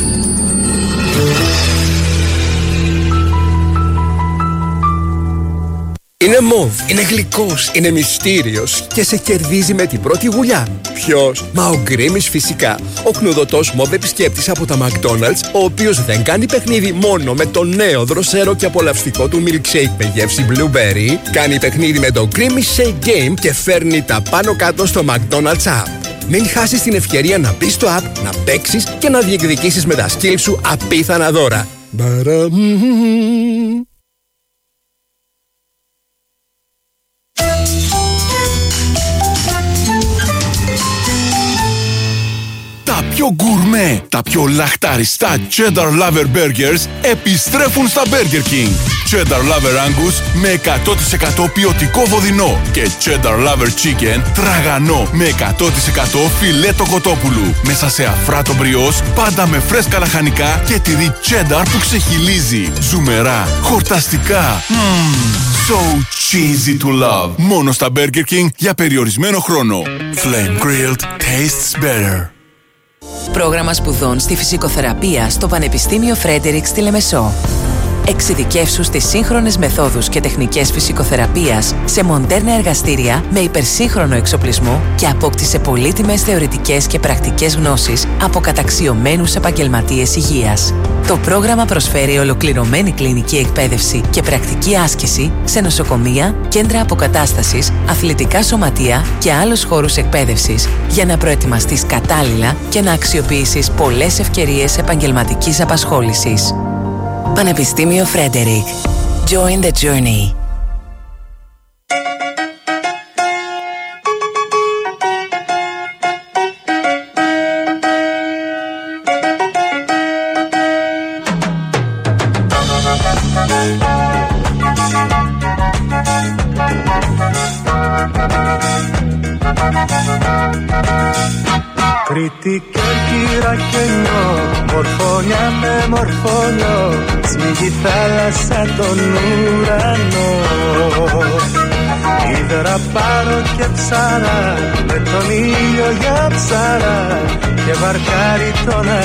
Είναι μοβ, είναι γλυκός, είναι μυστήριος και σε κερδίζει με την πρώτη γουλιά. Ποιος? Μα ο Γκρίμης φυσικά. Ο κνουδωτός μοβ επισκέπτης από τα McDonald's, ο οποίος δεν κάνει παιχνίδι μόνο με το νέο δροσερό και απολαυστικό του milkshake με γεύση blueberry, κάνει παιχνίδι με το Grimmy's Shake Game και φέρνει τα πάνω κάτω στο McDonald's App. Μην χάσεις την ευκαιρία να μπεις στο app, να παίξεις και να διεκδικήσεις με τα skills σου απίθανα δώρα. Τα πιο γκουρμέ, τα πιο λαχταριστά Cheddar Lover Burgers επιστρέφουν στα Burger King. Cheddar Lover Angus με εκατό τοις εκατό ποιοτικό βοδινό και Cheddar Lover Chicken τραγανό με εκατό τοις εκατό φιλέτο κοτόπουλου. Μέσα σε αφράτο μπριός, πάντα με φρέσκα λαχανικά και τυρί cheddar που ξεχυλίζει. Ζουμερά, χορταστικά. Mmm, so cheesy to love. Μόνο στα Burger King για περιορισμένο χρόνο. Flame Grilled tastes better. Πρόγραμμα σπουδών στη φυσικοθεραπεία στο Πανεπιστήμιο Φρέντερικ στη Λεμεσό. Εξειδικεύσου στις σύγχρονες μεθόδους και τεχνικές φυσικοθεραπείας σε μοντέρνα εργαστήρια με υπερσύγχρονο εξοπλισμό και απόκτησε πολύτιμες θεωρητικές και πρακτικές γνώσεις από καταξιωμένους επαγγελματίες υγείας. Το πρόγραμμα προσφέρει ολοκληρωμένη κλινική εκπαίδευση και πρακτική άσκηση σε νοσοκομεία, κέντρα αποκατάστασης, αθλητικά σωματεία και άλλους χώρους εκπαίδευσης για να προετοιμαστείς κατάλληλα και να αξιοποιήσεις πολλές ευκαιρίες επαγγελματικής απασχόλησης. Πανεπιστήμιο Φρέντερικ. Join the journey. Κρήτη και κύρα κενό, μορφώνια με μορφώνιο, σμίγει θάλασσα τον ουρανό. Ήδρα πάρω και ψαρά, με τον ήλιο για ψαρά, και βαρκάρι τον